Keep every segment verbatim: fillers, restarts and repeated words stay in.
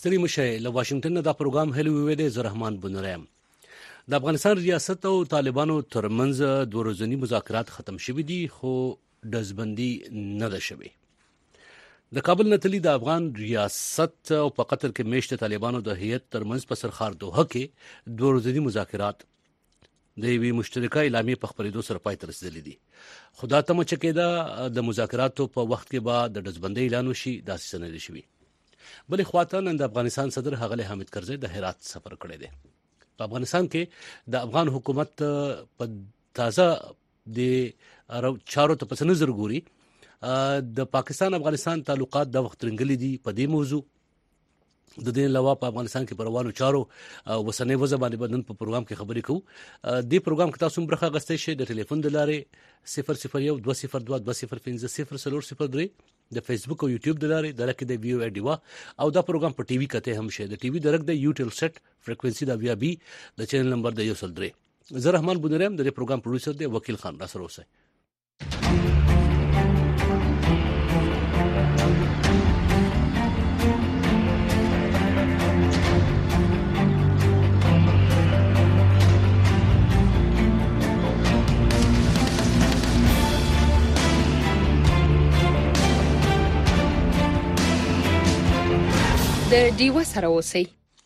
ستړي مشه له واشنگټن دا پروګرام هلو وی دی. زه رحمان بنورم. د افغانستان ریاست او طالبانو ترمنځ دوه ورځنی مذاکرات ختم شوي دي، خو ډزبندي نه ده شوې. د کابل نتلی د افغان ریاست او په قطر کې میشته طالبانو د هیئت ترمنځ په سرخار دوحه کې دوه ورځنی مذاکرات د یوې مشترکه اعلامیې په خپرېدو سره پای ته رسېدلي دي. خو دا تمه چې کېده د مذاکراتو په وخت کې به د ډزبندۍ اعلان وشي، داسې څه نه دي شوي. بلې خواته نن د افغانستان صدر ښاغلی حامد کرزي د هرات سفر کړی دی. په افغانستان کې د افغان حکومت په تازه د چارو ته په نظر ګوري د پاکستان افغانستان تعلقات د وخت رنګلي دي. په دې موضوع د دې علاوه په افغانستان کې پر روانو چارو وسنۍ وضع باندې بدن په پروګرام کې خبرې کوو. دې پروګرام کې تاسو برخه اخیستی شئ د ټلیفون د لارې صفر صفر یو دوه صفر دوه دوه صفر پنځه صفر څلور صفر درې، د فیسبوک او یوټیوب د لارې د لکه د ویو ای ډیوا، او دا پروګرام په ټي وي کته هم شي. د ټي وي درک د یو ټل سیټ فریکوئنسي د ویا بي د چینل نمبر د یو سل درې. زه رحمان بنورم د پروګرام پروډوسر دی. وکیل خان را سره اوسئ. د ډیوا سره اوسئ.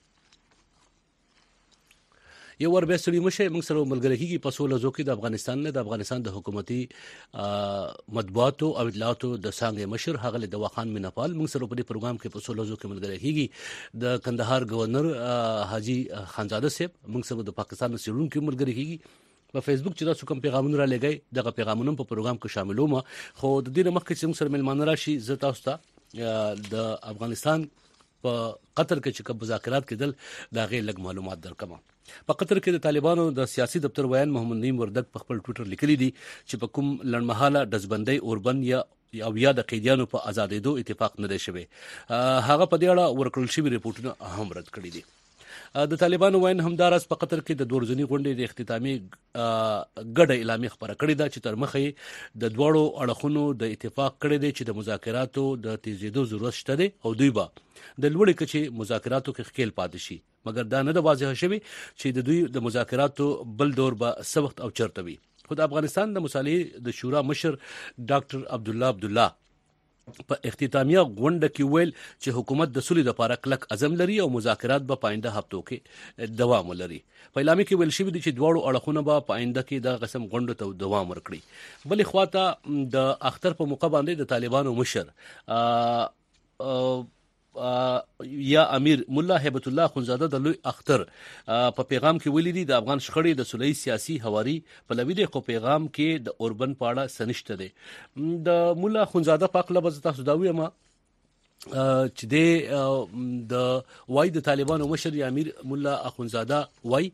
یو ور به سړي مشه موږ سره ملګری کیږي په سوله زو کې د افغانستان نه د افغانستان د حکومتي مطبوعاتو او اطلاعاتو د څنګه مشر ښاغلی دوا خان میناپال موږ سره په دې پروګرام کې په سوله زو کې ملګری کیږي. د کندهار گورنر حاجی خانزاده صاحب موږ سره د پاکستان سیرون کې ملګری کیږي. په فیسبوک چې تاسو کوم پیغامونه را لګی دغه پیغامونه په پروګرام کې شاملوم. خو د دې مخکې چې موږ سره ملمانه راشي زه تاسو ته د افغانستان په قطر کې چې کوم مذاکرات کېدل دا غي لږ معلومات درکمه. په قطر کې د طالبانو د سیاسي دفتر ویان محمد نعیم وردګ په خپل ټوئیټر لیکلي دي چې په کوم لړمحاله ډزبندۍ اوربند یا او یا د قیدیانو په آزادېدو اتفاق نه دی شوی. هغه په دې اړه ورکړل شوی ریپورتونه هم رد کړي دي. د طالبانو وین همدارس په قطر کې د دوه ورځنی غونډې د اختتامي ګډه اعلامیه خبره کړې ده چې تر مخې د دواړو اړخونو د اتفاق کړی دی چې د مذاکراتو د تیزیدو ضرورت شته دی او دوی به د لوړې کچې مذاکراتو کې ښکیل پاتې شي. مګر دا نه ده واضح شوی چې د دوی د مذاکراتو بل دور به څه وخت او چیرته وي. خو د افغانستان د مصالحې د شورا مشر ډاکټر عبدالله عبدالله په اختتامیه غونډه کې ویل چې حکومت د سولې لپاره کلک عزم لري او مذاکرات به په آینده هفتو کې دوام ولري. په اعلامیه کې ویل شوی دی چې دواړو اړخونه به په آینده کې د قسم غونډو ته دوام ورکړي. بلې خواته د اختر په موقع باندې د طالبانو مشر آ آ یا امیر مولا هیبت الله خونزاده د لوی اختر په پیغام کې ویلي دي د افغان شخړې د سولې سیاسي حواري په لوي دی، خو پیغام کې د اوربن پاړه سنشته دي. د مولا خونزاده پاک لبز تاسو دا ویما چې د وای د طالبانو مشر یا امیر مولا اخونزاده وای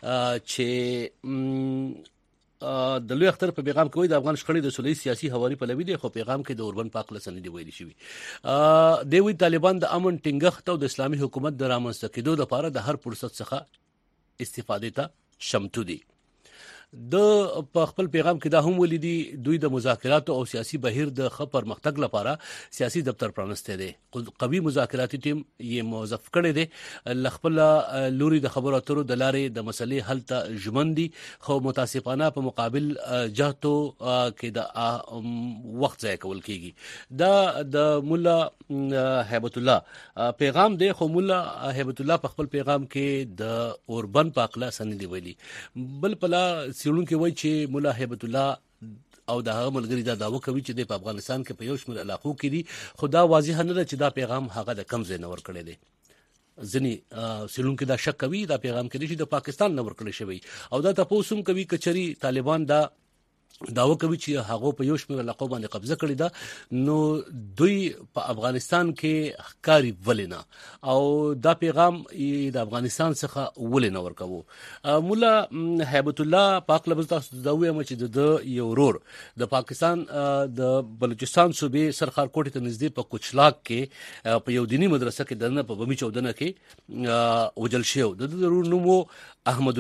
چې د لوی اختر په پیغام کې وایي د افغان شخړې د سولې سیاسي حواري په لوي دی، خو پیغام کې د اوربن پاک لسنې دی ویلي شوی. دی وی طالبان د امن ټینګښت او د اسلامي حکومت د رامنځته کېدو لپاره د هر فرصت څخه استفادې ته شمتو دي. د په خپل پیغام کې دا هم ولیدي دوی د مذاکراتو او سیاسي بهیر د ښه پرمختګ لپاره سیاسي دفتر پرانسته دی. قوي مذاکراتي ټیم یې موظف کړی دی لخپل لوري د خبرو اترو د لارې د مسلې حل ته ژمن دي، خو متاسفانه په مقابل جهتو کې د وخت ضایع کول کیږي. دا د مولا هیبت الله پیغام دی، خو مولا هیبت الله په خپل پیغام کې د اوربن پاکلا سن دی ویلي. بل پلا سیړون کې وایي چې مولا هیبت الله او د هغه ملګری دا داوا کوي چې د افغانستان کې په یو شمېر علاقو کې دي، خو دا واضح نه ده چې دا پیغام هغه د کم ځای نه ورکړی دی. ځینې سیړون کې دا شک کوي دا پیغام کې دی چې د پاکستان نه ورکړی شوی، او دا تاسو هم کوي کچري طالبان دا داوا کوي چې هغه په یو شمېر علاقو باندې قبضه کړې ده، نو دوی په افغانستان کې ښکاری ولې نه، او دا پیغام د افغانستان څخه ولې نه ورکوو. مولا هیبت الله پاک لبز تاسو دا وایم چې د یو ورور د پاکستان د بلوچستان صوبې سرخار کوټې ته نږدې په کوچلاک کې په یو دینی مدرسه کې دنه په بمی چودنه کې وجل شو. د ورور نوم احمد الله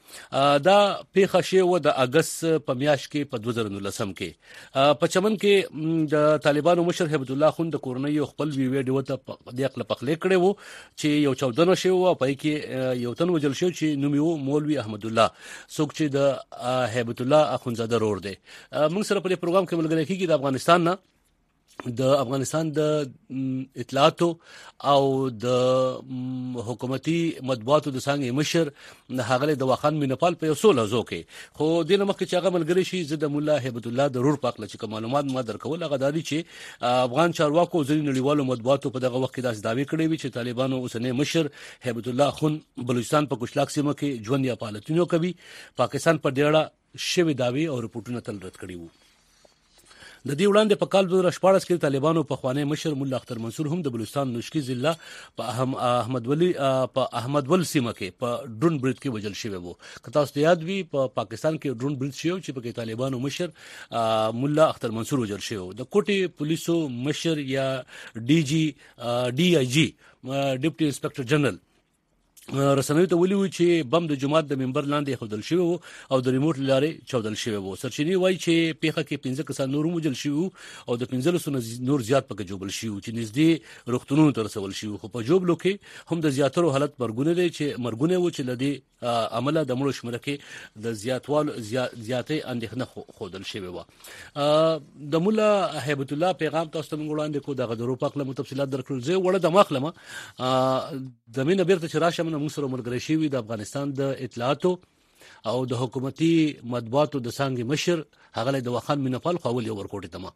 دا پیښه شوه د اگست په میاشت کې په دوه زره نولسم کې په چمن کې د طالبانو مشر هیبت الله خون د کورنۍ خپل ویډیو ته د خپل پخلې کړي وو چې یو چودنه شو او په کې یو تن وجل شو چې نوم یې مولوي احمد الله څوک چې د هیبت الله اخونزاده رور دی. موږ سره په پروګرام کې ملګری کیږي د افغانستان نه د افغانستان د اطلاعاتو او د حکومتي مطبوعاتو د څنګه مشر هغه د واخان مینپال په اصول ازو کې خو د نمخ کې هغه ملګری شي زه د مولا هیبت الله ضرور پاکله چې معلومات ما درکول هغه دادی چې افغان چارواکو ځینې نړیوالو مطبوعاتو په دغه وخت کې داس داوی کړی وي چې طالبانو اوسنۍ مشر هیبت الله خون بلوچستان په کوشلاک سیمه کې ژوند یا پالتونو کوي. پاکستان پر ډیړه شوی داوی او رپورټونه تل رد کړي وو. د دې وړاندې په کال دوه زره شپاړس کې طالبانو په خوانی مشر مولا اختر منصور هم د بلوچستان نوشکی ضلع په اهم احمد ولی په احمد ول سیمه کې په ډرون برید کې وجل شوی وو. کته تاسو یاد وي په پا پاکستان کې ډرون برید شوی چې په طالبانو مشر مولا اختر منصور وجل شوی. د کوټي پولیسو مشر یا ډي جی ډي آی جی ډیپټي انسپکټر جنرال رسنوي ته ویلي و چې بم د جماعت د منبر لاندې خودل شوی وو او د ریموټ لارې چودل شوی وو. سرچینی وایي چې پیښه کې پنځه کسان نور موجل شوی او د پنځلسو نور زیات پکې جوړل شوی چې نږدې روغتونونو ته رسول شوی خو په جوبلو کې هم د زیاترو حالت مرګونه دي چې مرګونه و چې لدی عمله د مړو شمېر کې د زیاتوال زیاتې اندېښنه خودل شوی و. د مولا هیبت الله پیغام تاسو ته وړاندې کو دغه درو پاک له تفصيلات درکړل زه وړه د مخلمه د مینه بیرته چې راشه موږ سره ملګری شوی د افغانستان د اطلاعاتو او د حکومتي مطبوعاتو د څنګه مشر هغه د واخان مینپال خپل یو ورکوټی تمه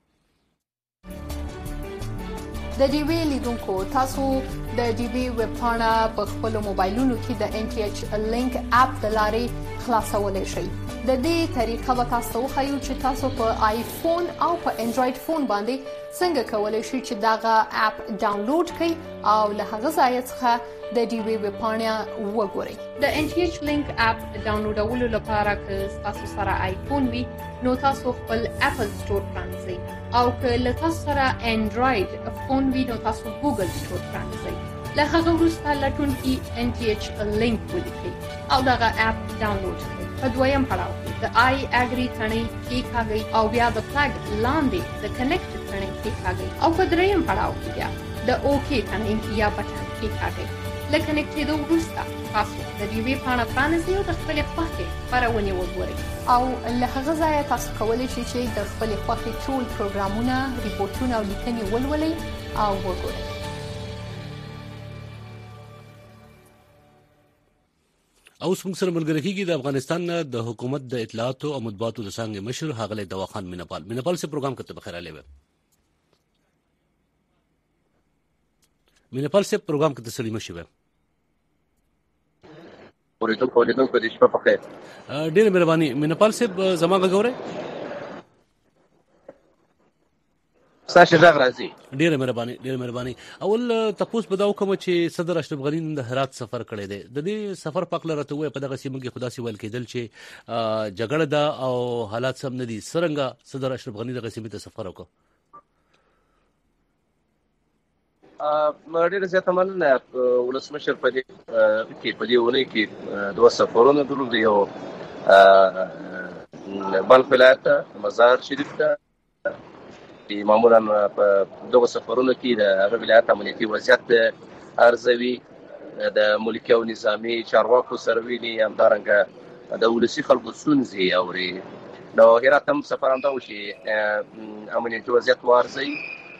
د ډي وی لیدونکو تاسو د ډي وی ویب پاڼه په خپل موبایلونو کې د ان ټي ایچ لینک اپ د لارې خلاصولای شئ. د دې طریقه به تاسو خو چې تاسو په آیفون او په انډراید فون باندې څنګه کولای شئ چې داغه اپ ډاونلوډ کړئ او له هغه ځای څخه د ډي وی ویب پاڼه وګورئ. د ان ټي ایچ لینک اپ ډاونلوډولو لپاره که تاسو سره آیفون وي نو تاسو خپل اپل سٹور پرانځئ او که له تاسو سره انډراید فون وي نو تاسو ګوګل سٹور پرانځئ. له هغه وروسته لټون کې ان ټي ایچ لینک ولیکئ او دغه اپ ډاونلوډ کړئ. په دویم پړاو کې د آی اګری ثنې کې کاږئ او بیا د فلګ لاندې د کنیکټ ثنې کې کاږئ او په دریم پړاو کې بیا د اوکی ثنې یا بټن کې کاږئ. لکه کنیکټېدو وروسته تاسو د دې وی پاڼه پرانیزئ او د خپلې خوښې خپرونې وګورئ او له هغه ځایه تاسو کولی شئ چې د خپلې خوښې ټول پروګرامونه، ریپورټونه او لیکنې ولولئ او وګورئ. او اوس موږ سره ملګری کیږي د افغانستان د حکومت د اطلاعاتو او مطبوعاتو د څنګه مشر هغه د واخان مینپال مینپال سے پروګرام کته بخیر علي و مینپال سے پروګرام کته سړی مشي و ورته کولی نو په دې شپه په خیر ډېر مهرباني مینپال سے زماغه غوړې ساشه دا راځي ډېر مهرباني ډېر مهرباني. اول تاسو په دا وکم چې صدر اشرف غنی د هرات سفر کړی دی. د دې سفر پاکله راته وای په دغه سیمه کې خدا سي ویل کېدل چې جګړه ده او حالات سم نه دي. څنګه صدر اشرف غنی دغه سیمه ته سفر وکړ؟ ا ډېر زیات مننه ولسمشر په دې کې په دې ونه کې دوه سفرونه درلودي یو بلخ ولایت مزار شریف ته معمولا په دغه سفرونو کې د هغه ولایت امنیتي وضعیت ارزوي د ملکي او نظامی چارواکو سره ویني همدارنګه د ولسي خلکو ستونزې اوري. نو هرات هم سفر هم دا و چې امنیتي وضعیت وارزوي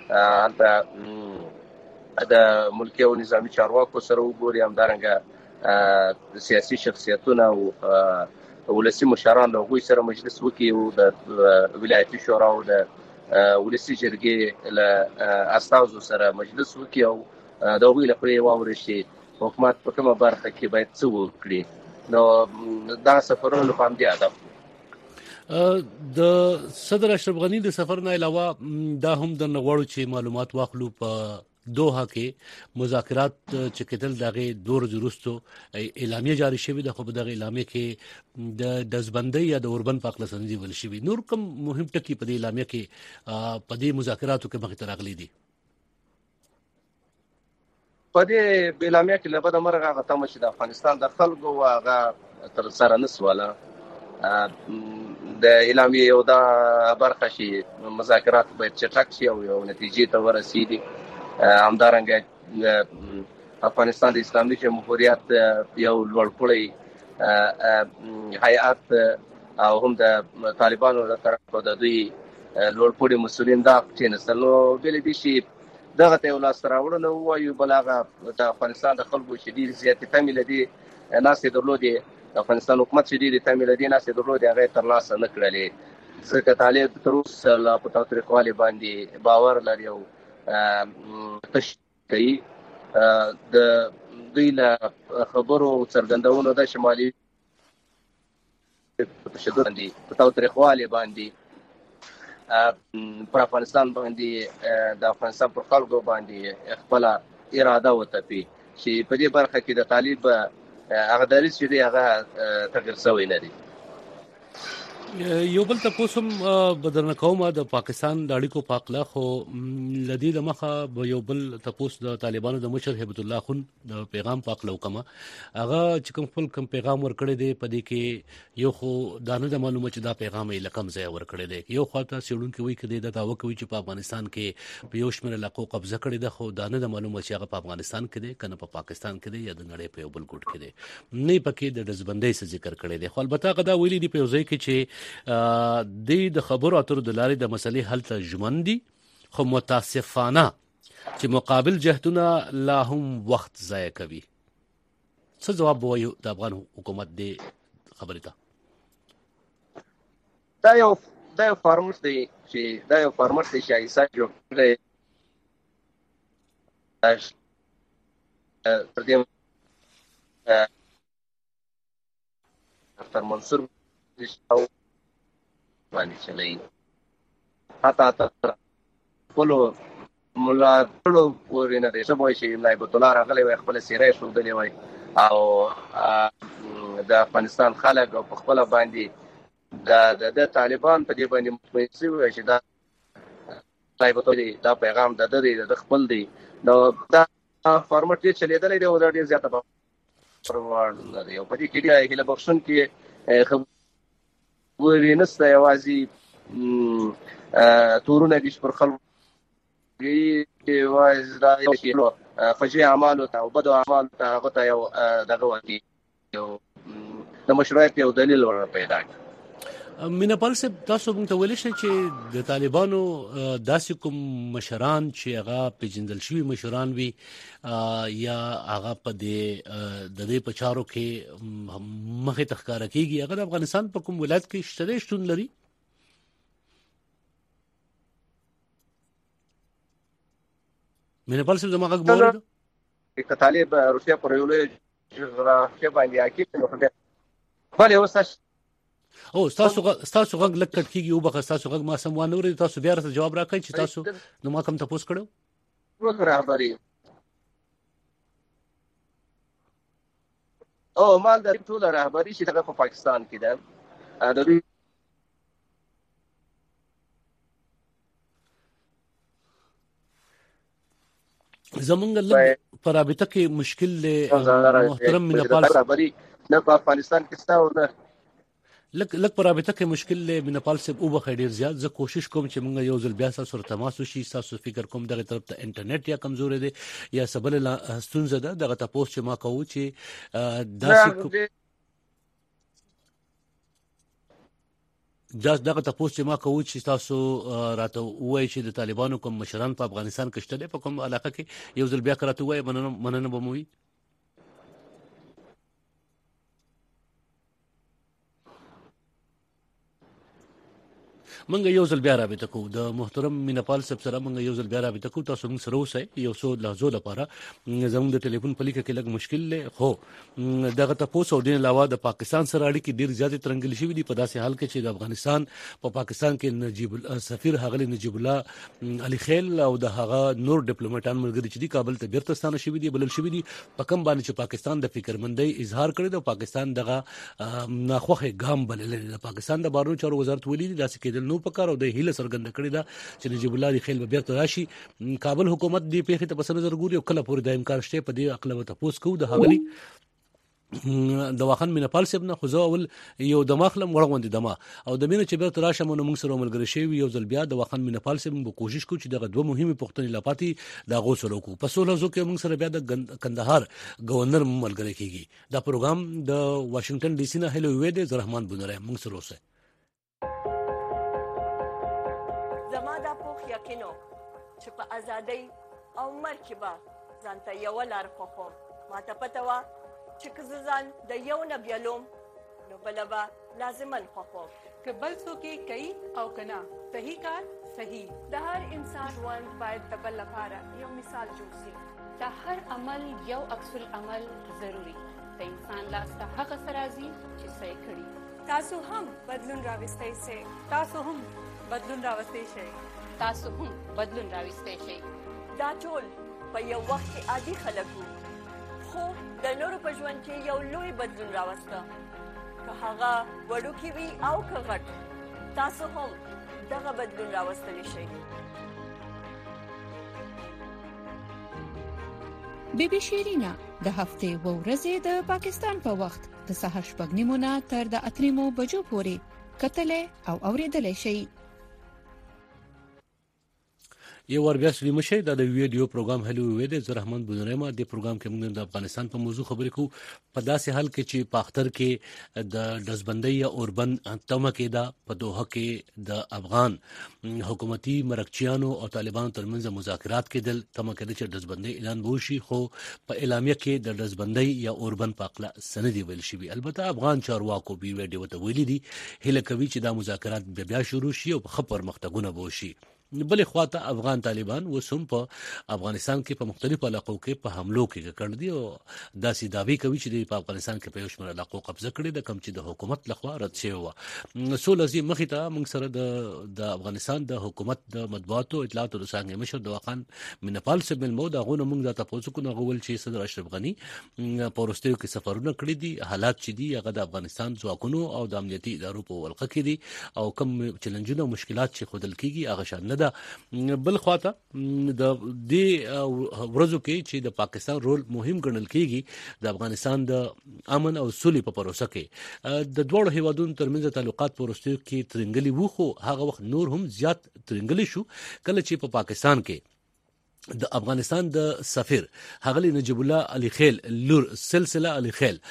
هلته د ملکي او نظامی چارواکو سره وګوري همدارنګه د سیاسي شخصیتونه او ولسي مشران له هغوی سره مجلس وکړي او د ولایتي شورا او د ولسي جرګې له استازو سره مجلس وکړي او د هغوی لپاره واوري چې حکومت په کومه برخه کې باید څه وکړي. نو دا سفرونه له پام دي ادب د صدر اشرف غنی د سفر نه علاوه دا هم د نغوړو چې معلومات واخلو په دوحه کې مذاکرات چې کېدل دغه دور جوړستو اعلامیه جاری شوې ده. خو په دغه اعلامیه کې د دزبندۍ یا د اوربن پاکله سندي ول شوې نور کوم مهم ټکی په دې اعلامیه کې په دې مذاکراتو کې مخې ته راغلي دي. په دې اعلامیه کې له بده مرغه هغه تم چې د افغانستان د خلکو هغه تر سره نسواله. د اعلامیې یو دا برخه شي مذاکرات باید چټک شي او یو نتیجې ته ورسیږي. همدارنګه افغانستان د اسلامي جمهوریت یو لوړپوړی هیئت او هم د طالبانو له طرفه د دوی لوړپوړي مسؤلین دا کېناستل. نو بلې دي چې دغه ته یو لاسته راوړنه ووایو، بل هغه د افغانستان د خلکو چې ډېرې زیاتې تمې لدي ناستې درلودې، د افغانستان حکومت چې ډېرې تمې لدي ناستې درلودې هغه یې ترلاسه نه کړلې، ځکه طالب تر اوسه لا په تاوتریخوالي باندې باور لري او تش کوي. د دوی له خبرو څرګندونو د شمالي تشدد باندې په تاوتریخوالي باندې پر افغانستان باندې د افغانستان پر خلکو باندې خپل اراده وتپي چې په دې برخه کې د طالب هغه دریځ چې دی هغه تغیر شوی نه دی. یو بل تاسو هم بدرنه کومه د پاکستان د اړیکو په اړه خو لدی د مخه یو بل تاسو د طالبانو د مشر هیبت الله خون د پیغام په اړه وکما هغه چې کوم خپل کوم پیغام ورکړی دی په دې کې یو خو دانه د معلومه چې دا پیغام یې لکم ځای ورکړی دی. یو خاطر سیړون کې وی کړي د داوا کوي چې په افغانستان کې په یو شمېر علاقو قبضه کړي ده، خو دانه د معلومه چې هغه په افغانستان کې دی کنه په پاکستان کې دی یا د نړۍ په یو بل ګوټ کې دی. نه پکې د دزبندۍ څخه ذکر کړی دی، خو البته غدا ویلي دی په ځای کې چې د د خبرو اترو د لارې د مسلې حل ته ژمن دي، خو متاسفانه چې مقابل جهتونه لا هم وخت ضایع کوي. څه جواب وایو د افغان حکومت دې خبرې ته؟ دا یو دا یو فارمټ دی چې دا یو فارمټ دی چې ایسا جوړ کړی تر دې ډاکټر منصور باندې چلای حتی حتی خپلو ملاتړو پورې نه دی سموي چې نایب الله راغلی وای خپل سیرې ښودلې وای او د افغانستان خلک او خپل باندې د د طالبان په دې باندې مطمئن شوي وای چې دا نایب الله دا پیغام د دې د خپل دی نو دا فارمټ یې چلیدلې دی او دا ډیر زیاته پرواړ لري او په دې کې دی هله بخښن کې ورې نسته یوازې تورونه دي پر خلکو یوازې دا یو فجیع اعمالو ته او بدو اعمالو ته هغه ته یو دغه وکړي یو د مشروعیت یو دلیل ور پیدا کړي. مینپال صاحب تاسو موږ ته ویل شئ چې د طالبانو داسې کوم مشران چې هغه پیژندل شوي مشران وي یا هغه په دې د دې په چارو کې مخې ته ښکاره کېږي هغه د افغانستان په کوم ولایت کې شته شتون لري؟ مینپال صاحب زما غږ واورېد؟ که طالب روسیه پر یو لوی جغرافیه باندې حاکم نو بلې اوس او تاسو تاسو غږ لکټ کیږي او بخښ تاسو غږ ما سم وانه ورې تاسو بیا راته جواب راکړئ چې تاسو نو ما کوم تاسو کړو رهبری او مال د ټول رهبری چې دغه په پاکستان کې ده د دوی زمونږ لږ په رابطه کې مشکل له محترم مینپال رهبری نه په افغانستان کې ستا او نه لک لک پر رابطه کې مشکل له مینپال صاحب او بخیر ډیر زیات زه کوشش کوم چې موږ یو ځل بیا سره تماس وشي تاسو فکر کوم دغه طرف ته انټرنیټ یا کمزوري دی یا سبل ستونزه ده دغه تاسو چې ما کوو چې داسې جاست دغه تاسو چې ما کوو چې تاسو راته وایي چې د طالبانو کوم مشران په افغانستان کې شته په کوم علاقه کې یو ځل بیا کراته وایي مننه مننه به مو وي. منګ یو ځل بیا رابطه کوو د محترم مینپال صاحب سره منګ یو ځل بیا رابطه کوو تاسو موږ سره اوسئ یو څو لحظو لپاره زموږ د ټلیفون په لیکه کې لږ مشکل له خو دغه تاسو او د علاوه د پاکستان سره اړیکې ډیر زیاتې ترنګل شوې دي په داسې حال کې چې د افغانستان په پاکستان کې نجیب سفیر هغه نجیب الله علي خیل او د هغه نور ډیپلوماټان ملګري چې د کابل ته بیرته ستانه شوې دي بلل شوې دي په کوم باندې چې پاکستان د فکرمندۍ اظهار کړی د پاکستان دغه ناخوخه ګام بلل د پاکستان د بهرنیو چارو وزارت ویلي داسې کېدل نو پکار او د هیله سرګند کړی دا چې نجیب الله علي خیل به بیرته راشي. کابل حکومت دې په خې ته پس نظر ګوري او کله پورې د امکان شته په دې عقل و تاسو کو د هغلی دواخان مینپال صاحب نه خو زه اول یو دماخلم وړوندې دما او د مینه چې بیرته راشم نو موږ سره ملګری شوی یو ځل بیا دواخان مینپال صاحب به کوشش کوو چې دغه دوه مهمه پوښتنې لپاره دا غو سره وکړو په سوله زو کې موږ سره بیا د کندهار گورنر ملګری کیږي دا پروګرام د واشنگټن ډي سي نه هلو وې د زرحمان بنره موږ سره اوسه زما د پوخ یقینو چې په ازادۍ او مرکبه ځانته یو لار خوخم ما ته پته وا چې کززان د یو نه بیلوم نو بلبا لازمن خوخم که بل څوک کوي او کنا صحیح کار صحیح د هر انسان ژوند باید د بل لپاره یو مثال جوړ شي د هر عمل یو عکس العمل ضروری د انسان لاس ته هغه سرازي چې صحیح کړي تاسو هم بدلون راوستئ شئ تاسو هم بدلون راوستئ شئ تاسو هم بدلون راوستئ شئ دا ټول په یو وخت کې عادي خلک وو خو د نورو په ژوند کې یو لوی بدلون راوسته که هغه وړوکی وي او که غټ تاسو هم دغه بدلون راوستلی شئ بی بی شیرینا د هفته و ورځې د پاکستان په وخت د سهار شپږ نیمو نه تر د اتریمو بجو پورې کتلې او اوریدلې شي یو ور بیا سلی مشه دا د ویډیو پروګرام هلو وې د زرحمان بنورما د پروګرام کې موږ د افغانستان په موضوع خبرې کوو په داسې حال کې چې په اختر کې د دزبندۍ یا اوربن تمه کې دا په دوحه کې د افغان حکومتي مرکچیانو او طالبانو ترمنځ مذاکرات کېدل تمه کې چې دزبندۍ اعلان وشي خو په اعلامیه کې د دزبندۍ یا اوربن په اقلا سند ویل شي البته افغان چارواکو بي ویډیو ته ویلي دي هله کوي چې دا مذاکرات بیا شروع شي او په خبر مختګونه وشي بل خواته افغان طالبان وسوم په افغانستان کې په مختلفو علاقو کې په حملو کې کړ دي او داسې داوی کوي چې په افغانستان کې په یو شمېر علاقو قبضه کړي د کم چې د حکومت لخوا رد شوی و سو لزی مخې ته موږ سره د د افغانستان د حکومت د مطبوعاتو اطلاعات او څنګه مشر دواخان مینپال صاحب مل مو دا غو موږ د تاسو کو نغول چې صدر اشرف غنی پورستیو کې سفرونه کړی دي حالات چې دي هغه د افغانستان ځواکونو او د امنیتي ادارو په ولقه کې دي او کم چیلنجونه او مشکلات چې خودل کیږي هغه شان دا بل خواته د دې ورځو کې چې د پاکستان رول مهم ګڼل کیږي د افغانستان د امن او سولې په پروسه کې د دوه هیوادونو ترمنځ تعلقات پروسته کې ترنګلي وو خو هغه وخت نور هم زیات ترنګلي شو کله چې په پاکستان کې د افغانستان د سفیر حغلی نجیب الله علي خیل لور سلسله علي خیل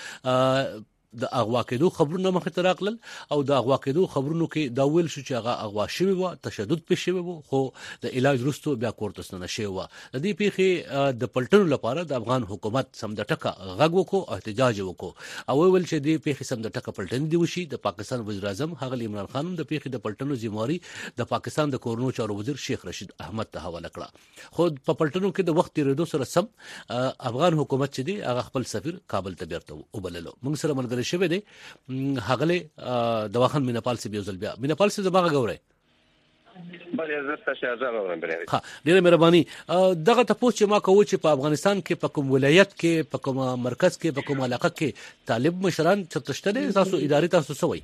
د اغوا کېدو خبرونه مخ ته راغلل او د اغوا کېدو خبرونو کې دا ویل شو چې هغه اغوا شوی و تشدد پې شوی و خو د علاج وروسته بیا کوړه تسنه شوی و د دې پیخي د پلټنو لپاره د افغان حکومت سم د ټکا غږ وکړو احتجاج وکړو او ویل چې د پیخي سم د ټکا پلټن دی وشي د پاکستان وزیر اعظم حغلی عمران خان د پیخي د پلټنو ذمہواری د پاکستان د کورونو چارو وزیر شیخ رشید احمد ته حواله کړه خو په پلټنو کې د وخت تیریدو سره سم افغان حکومت چې دی هغه خپل سفیر کابل ته بیرته وبللو موږ سره ملګری شوی دی هغله دواخان مینپال سی بیوزل بیا مینپال سی زماغه ګوره بلې زه تاسو ازاله ورم بری ها ډیره مهرباني دغه تاسو چې ما کوو چې په افغانستان کې په کوم ولایت کې په کوم مرکز کې په کوم علاقه کې طالب مشران چرتشته تاسو اداري تاسو سوي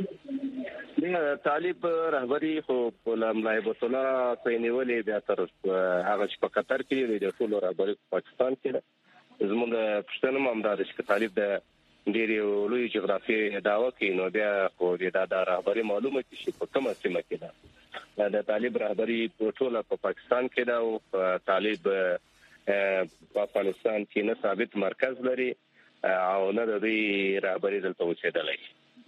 طالب رهبری خو غلام لایبت الله پېنیولې بیا تر هغه چې په قطر کې د ټولو رهبری پاکستان کې زموږ د پښتنو مامدار چې طالب د ډېر لوی جغرافي داوا کې نو بیا خو د دا رهبری معلومه شي په کومه سیمه کې ده د طالب رهبری په ټوله په پاکستان کې ده او طالب په افغانستان کې نه ثابت مرکز لري او نه د دې رهبری دلته اوسېدلی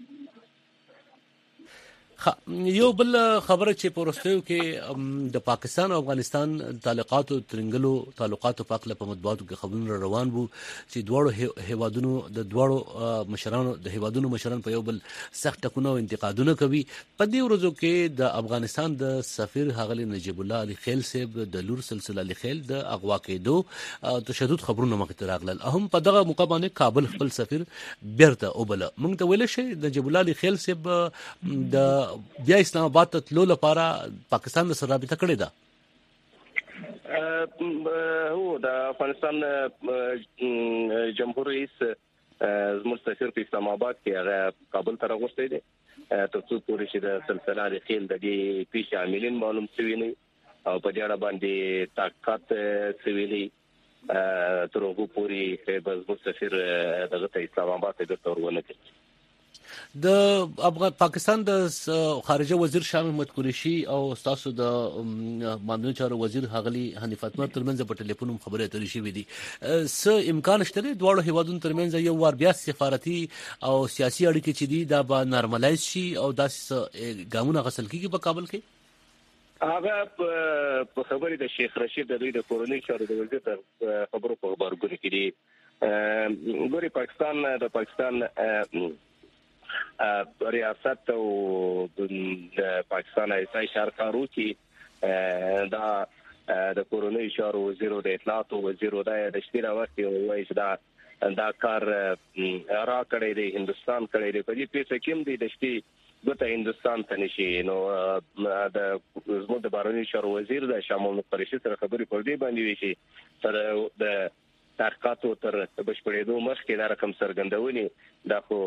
یو بل خبره چې پروستیو کې د پاکستان او افغانستان تعلقاتو ترنګلو تعلقاتو په اړه په مطبوعاتو کې خبرونه روان وو چې دواړو هیوادونو د دواړو مشرانو د هیوادونو مشران په یو بل سخت ټکونه او انتقادونه کوي په دې ورځو کې د افغانستان د سفیر حغلی نجیب الله علي خیل صاحب د لور سلسله علي خیل د اغوا کېدو تشدد خبرونه مخ ته راغلل هم په دغه مقابله کابل خپل سفیر بیرته وبله موږ ته ویل شي نجیب الله علي خیل صاحب د بیا اسلام آباد ته تلو لپاره پاکستان سره رابطه کړې ده هو د افغانستان جمهور رئیس زموږ سفیر په اسلام آباد کې هغه کابل ته راغوښتي دي ترڅو پورې چې د سلسله علي خیل د دې پیش عاملین معلوم شوي نه او په دې اړه باندې تحقیقات شوي دي تر هغه پورې به زموږ سفیر دغه ته اسلام آباد ته ورونه کوي. د افغان پاکستان د خارجه وزیر شاه محمد قریشي او تاسو د مامنوع چارو وزیر هغلی حنیف اتمر ترمنځ په ټلیفون خبرې اترې شوې دي. څه امکان شته دواړو هیوادونو ترمنځ یو وار بیا سفارتي او سیاسي اړیکې چې دي دا به نارملایز شي او داسې ګامونه غسل کیږي په کابل کې؟ هغه په خبرې د شیخ رشید د دوی د کورنۍ چارو د وزیر د خبرو په خبرګون کې دي. ګوري پاکستان د پاکستان ریاست او د پاکستان ایسای شهرکارو کې دا د کورنۍ چارو وزیر او د اطلاعات وزیر د دشتي راوستي وایي چې دا دا کار را کړی دی هندستان کړی دی په دې پیسې کې د دشتي ګوته هندستان ته نشي. نو د زموږ د بهرنیو چارو وزیر د شامل قریشي سره خبرې پر دې باندې وی شي تر د تحقیقاتو تر بشپړېدو مخکې دا رقم څرګندونې دا خو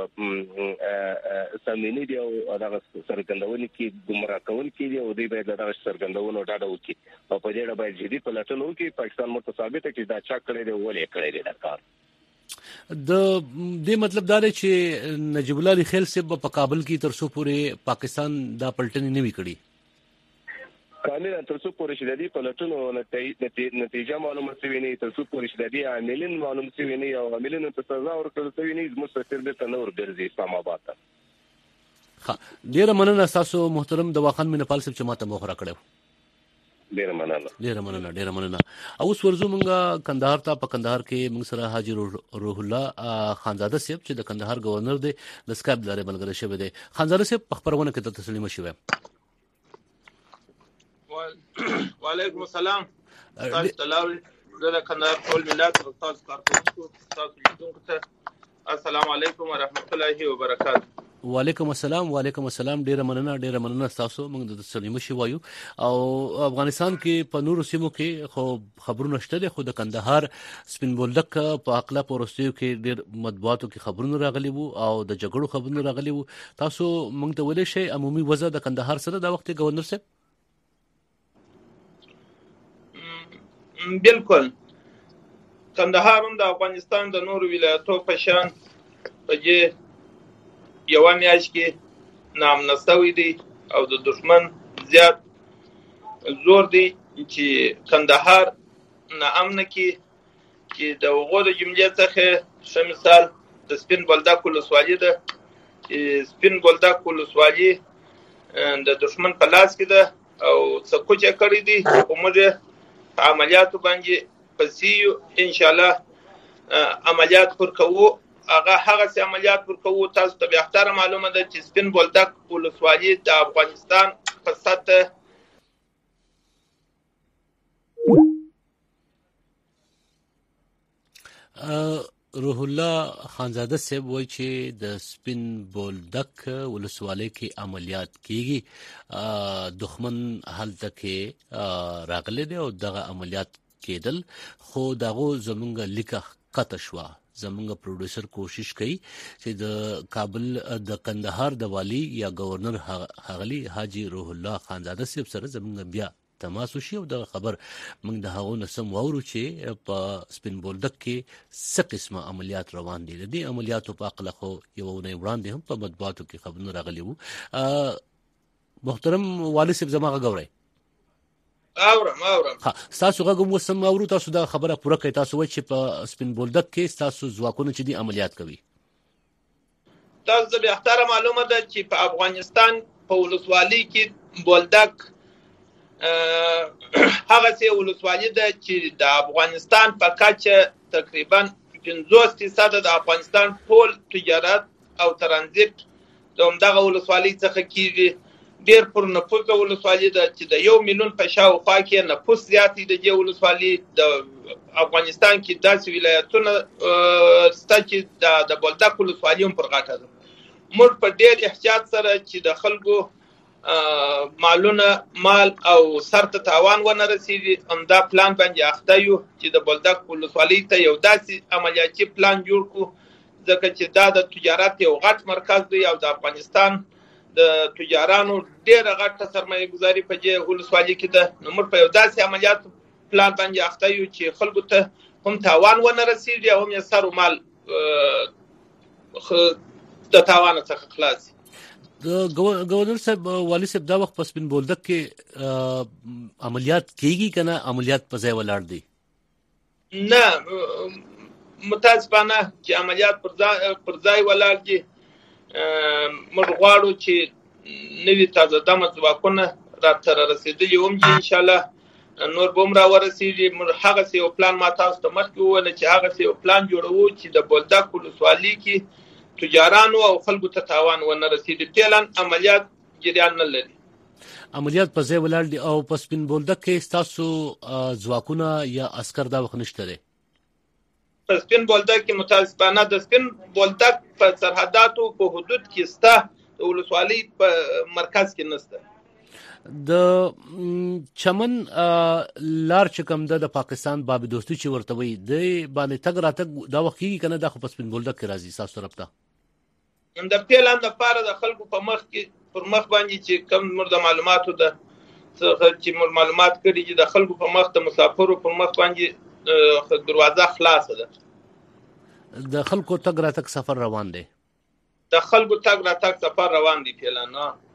سمینی دی او دا څرګندونې کې ګمراه کوونکي دي او دوی باید دا څرګندونو ډاډه وکړي او په دې اړه باید جدي پلټنه وکړي. پاکستان متصابه ته چې دا چا کړی دی ولې کړی دی دا کار. د دې مطلب دا دی چې نجیب الله خیل صاحب په کابل کې تر څو پورې پاکستان دا پلټنې نه وی کړي کامل تر څو پورې چې د دې پلټنو نتیجه معلومه شوي نه تر څو پورې چې د دې عاملین معلوم شوي نه او عاملینو ته سزا ورکړل شوي نه زموږ سفیر به تنه ورګرځي اسلام آباد ته. ها ډیره مننه تاسو محترم دواخان مینپال صاحب چې ماته موخره کړو. ډیره مننه ډیره مننه ډیره مننه. اوس ورزو مونږه کندهار ته. په کندهار کې موږ سره حاجی روح الله خانزاده صاحب چې د کندهار گورنر دی د سکایپ لارې ملګری شوی دی. خانزاده صاحب په خبرونه کې ته تسلیمه شوی. وعلیکم السلام. تاسو تلاوي د کندهار ټول ملت او تاسو کارکونکو تاسو لیدونکو ته السلام علیکم ورحمت الله وبرکاته. وعلیکم السلام. وعلیکم السلام. ډیره مننه ډیره مننه تاسو موږ د تسلیمه شو وایو. او افغانستان کې په نورو سیمو کې خو خبرونه شته دي خو د کندهار سپین بولدک په اقلا پروستیو کې ډیر مطبوعاتو کې خبرونه راغلي وو او د جګړو خبرونه راغلي وو. تاسو موږ ته ولې شي عمومي وضع د کندهار سره د وخت گورنر صاحب؟ بالکل کندهار هم د افغانستان د نورو ولایتو په شان په دې یو میاشت کې نامنستوي دي او د دشمن زیات زور دی چې کندهار ناامن کې چې د وغو د جملې څخه ښه مثال د سپین بولدک ولسوالي ده چې سپین بولدک ولسوالي د دشمن په لاس کې ده او څه کوچه کړی دي خو موږ عملیاتو باندې پسیو ان شاء الله عملیات پر کوو. هغه هغه سي عملیات پر کوو تاسو ته به اختیار معلومه ده چې سپین بولدک ولسوالي د افغانستان په سطح روح الله خانزاده صاحب وایي چې د سپین بولدک ولسوالۍ کې عملیات کیږي. دښمن هلته کې راغلی دی او دغه عملیات کېدل خو دغه زمونږ لیکه قطع شوه. زمونږ پروډوسر کوشش کوي چې د کابل د کندهار د والی یا گورنر هغلی حاجی روح الله خانزاده صاحب سره زمونږ بیا تماس وشي او د خبر موږ د هغو نسم وورو چې په سپین بولدک کې څه قسمه عملیات روان دي. د دې عملیاتو په اقله خو یو نه وړاندې هم په مطبوعاتو کې خبرونه راغلي وو. محترم والي صاحب زما غوړی اورم اورم ها تاسو غوږم وسم اورو تاسو دا خبره پوره کوي. تاسو وایي چې په سپین بولدک کې تاسو ځواکونه چې دي عملیات کوي. تاسو به اختیار معلومه ده چې په افغانستان په ولسوالۍ کې بولدک هغه سي ولسوالۍ ده چې د افغانستان په کچه تقریبا پنځوس فیصد د افغانستان ټول تجارت او ترانزیت د همدغه ولسوالۍ څخه کیږي. ډیر پر نفوذ ولسوالۍ ده چې د یو میلیون په شاوخوا کې نفوذ زیات دی. د ولسوالۍ د افغانستان کې داسې ولایتونه شته چې د بولدک ولسوالۍ هم پر غاټه ده. موږ په ډیر احتیاط سره چې د خلکو مالونه مال او سرته تاوان ونه رسیږي همدا پلان باندې اخته یو چې د بولدک ولسوالۍ ته یو داسې عملیاتي پلان جوړ کړو ځکه چې دا د تجارت یو غټ مرکز دی او د افغانستان د تجارانو ډېره غټه سرمایه ګزاري په دې ولسوالۍ کې ده. نو موږ په یو داسې عملیات پلان باندې اخته یو چې خلکو ته هم تاوان ونه رسیږي او هم یې سر و مال د تاوان څخه خلاص. گورنر صاحب والی صاحب دا وخت په سپین بولدک کې عملیات کیږي کنه عملیات په ځای ولاړ دي؟ نه متاسفانه چې عملیات پر ځای پر ځای ولاړ دي. موږ غواړو چې نوي تازه دمه ځواکونه راته رسېدلي هم دي، انشاءالله نور به هم راورسېږي. موږ هغسې یو پلان ما تاسو ته مخکې وویله چې هغسې یو پلان جوړوو چې د بولدک ولسوالۍ کې تجارانو او خلکو ته تاوان ونه رسېږي. فعلا عملیات جریان نه لري. عملیات په ځای ولاړ دي او په سپین بولدک کې ستاسو ځواکونه یا عسکر دا وخت نشته دی؟ په سپین بولدک کې متاسفانه د سپین بولدک په سرحداتو په حدود کې شته، د ولسوالۍ په مرکز کې نشته. د چمن لار چې کوم ده د پاکستان باب دوستي چې ورته وي د باندې تګ راتګ دا وخت کېږي که نه؟ دا خو په سپین بولدک کې راځي ستاسو طرف ته؟ د پلان لپاره د خلکو په مخ کې پر مخ باندې چې کوم موږ د معلوماتو د چې موږ معلومات کړي چې د خلکو په مخ د مسافرو پر مخ باندې دروازه خلاصه ده. د خلکو تګ راتګ سفر روان دی؟ د خلکو تګ راتګ سفر روان دی. پلان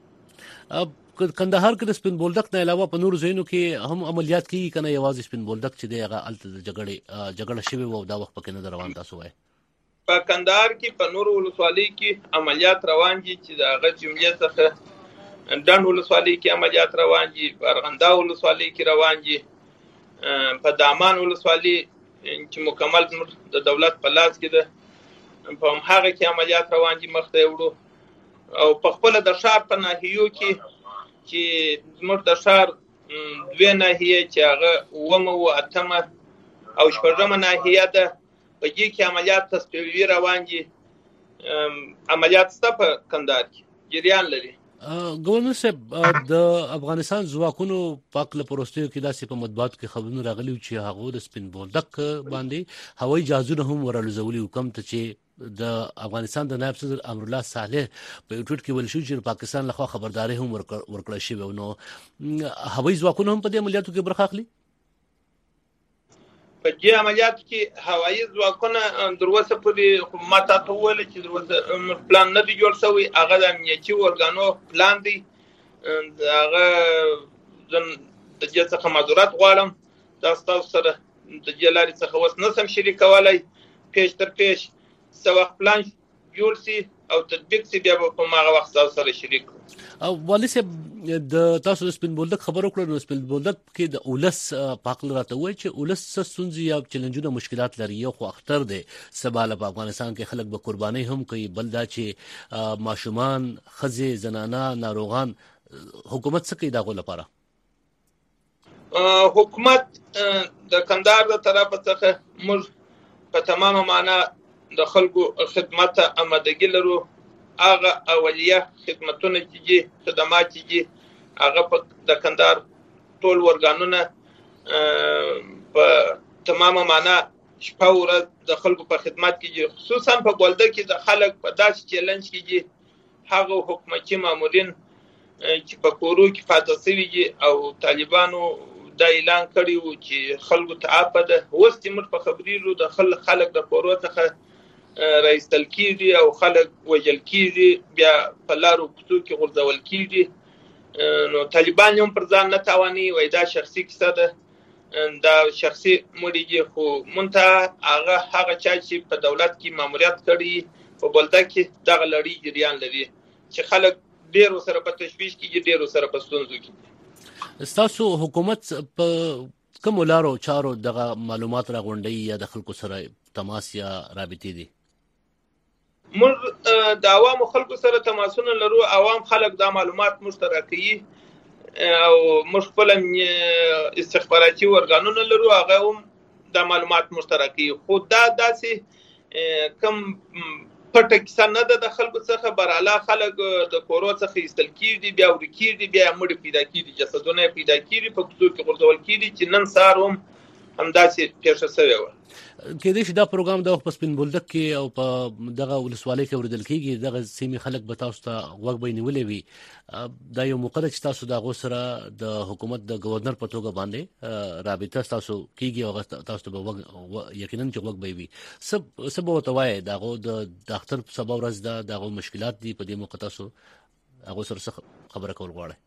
کندهار کې د سپین بولدک نه علاوه په نورو ځایونو کې هم عملیات کیږي کنه یوازې سپین بولدک چې دی هغه الته د جګړې جګړه شوې وو دا وخت پکې نه روان؟ تاسو وایي په کندهار کې په نورو ولسوالۍ کې عملیات روان دي چې د هغه جملې څخه ډنډ ولسوالۍ کې عملیات روان دي، په ارغنده ولسوالۍ کې روان دي، په دامان ولسوالۍ چې مکمل د دولت په لاس کې ده په هغه کې عملیات روان دي مخ ته وړو. او په خپل د ښار په ناحیو کې چې زموږ د ښار دوه ناحیې چې هغه اومه او اتمه او شپږمه ناحیه ده په دې کې عملیات تصفیوي روان دي. عملیات شته په کندهار کې جریان لري. گورنر صاحب د افغانستان ځواکونو پاک له پروستیو کې داسې په مطبوعاتو کې خبرونه راغلي چې هغه د سپین بولدک باندې هوایي جهازونه هم ورالوزولي کوم ته چې د افغانستان د نائب صدر امرالله صالح په ټویټ کې ویل شو چې پاکستان لخوا خبرداري هم ورکړل شوې. نو هوایي ځواکونه هم په دې عملیاتو کې برخه اخلي؟ په دې عملیاتو کې هوایي ځواکونه تر اوسه پورې ما تاسو ته وویل چې تر اوسه پلان نه دی جوړ شوی. هغه د امنیتي ارګانو پلان دی. هغه د دې څخه معذورت غواړم. تاسو تاسو سره د دې لارې څخه اوس نه سم شریکولای. پیش تر پیش څه وخت پلان جوړ شي او تطبیق شي بیا به په هغه وخت تاسو سره شریک. والي صاحب د تاسو د سپین بولدک خبرو کړو نو سپین بولدک کې د اولس پاکل راته وایي چې اولس ستونزې یا چیلنجونه مشکلات لري. یو خو اختر دی سبا په افغانستان کې خلک به قرباني هم کوي، بل دا چې ماشومان ښځې زنانه ناروغان حکومت څه کوي دغه لپاره؟ حکومت د کندهار د طرفه څخه موږ په تمامه معنا د خلکو خدمت آمادګي لرو. هغه اولیه خدمتونه چې دي خدمات چې دي هغه په د کندهار ټول ورګانونه په تمامه معنا شپه ورځ د خلکو په خدمت کې دي. خصوصا په بولدک کې د خلک په داسې چیلنج کې دي هغه حکومتي مامورین چې په کورو کې پاتې شوي دي او طالبانو دا اعلان کړی و چې خلکو ته آپده اوس موږ په خبرېږو د خلک خلک د کورو څخه راایستل کېږي او خلک وژل کېږي، بیا په لارو کوڅو کې غورځول کېږي. نو طالبان هم پر ځان نه تاواني وایي دا شخصي کیسه ده، دا شخصي مړي دي. خو مونته هغه هغه چا چې په دولت کې ماموریت کړي په بولدک کې دغه لړۍ جریان لري چې خلک ډېرو سره په تشویش کې ډېرو سره په ستونزو کې. ستاسو حکومت په کوم لارو چارو دغه معلومات راغونډي یا د خلکو سره تماس یا رابطې دي؟ موږ د عوامو خلکو سره تماسونه لرو. عوام خلک دا معلومات مشترکوي او موږ خپل استخباراتي ورګانونه لرو هغه هم دا معلومات مشترکوي. خو دا داسې کم پټه کیسه نه ده د خلکو څخه. براله خلک د کورو څخه ایستل کېږي، بیا ورک کېږي، بیا مړي پیدا کېږي، جسدونه پیدا کېږي، په کوڅو کې غورځول کېږي چې نن سهار هم همداسې پیښه شوې وه. کېدای شي دا پروګرام د وخت په سپین بولدک کې او په دغه ولسوالۍ کې اوریدل کېږي، دغه سیمې خلک به تاسو ته غوږ به نیولې وي. دا یو موقع ده چې تاسو د هغو سره د حکومت د گورنر په توګه باندې رابطه تاسو کېږي او تاسو ته به یقینا چې غوږ به وي. څه به ورته وایې د هغو د اختر سبا ورځ ده، د هغو مشکلات دي، په دې موقع تاسو هغو سره څه خبره کول غواړئ؟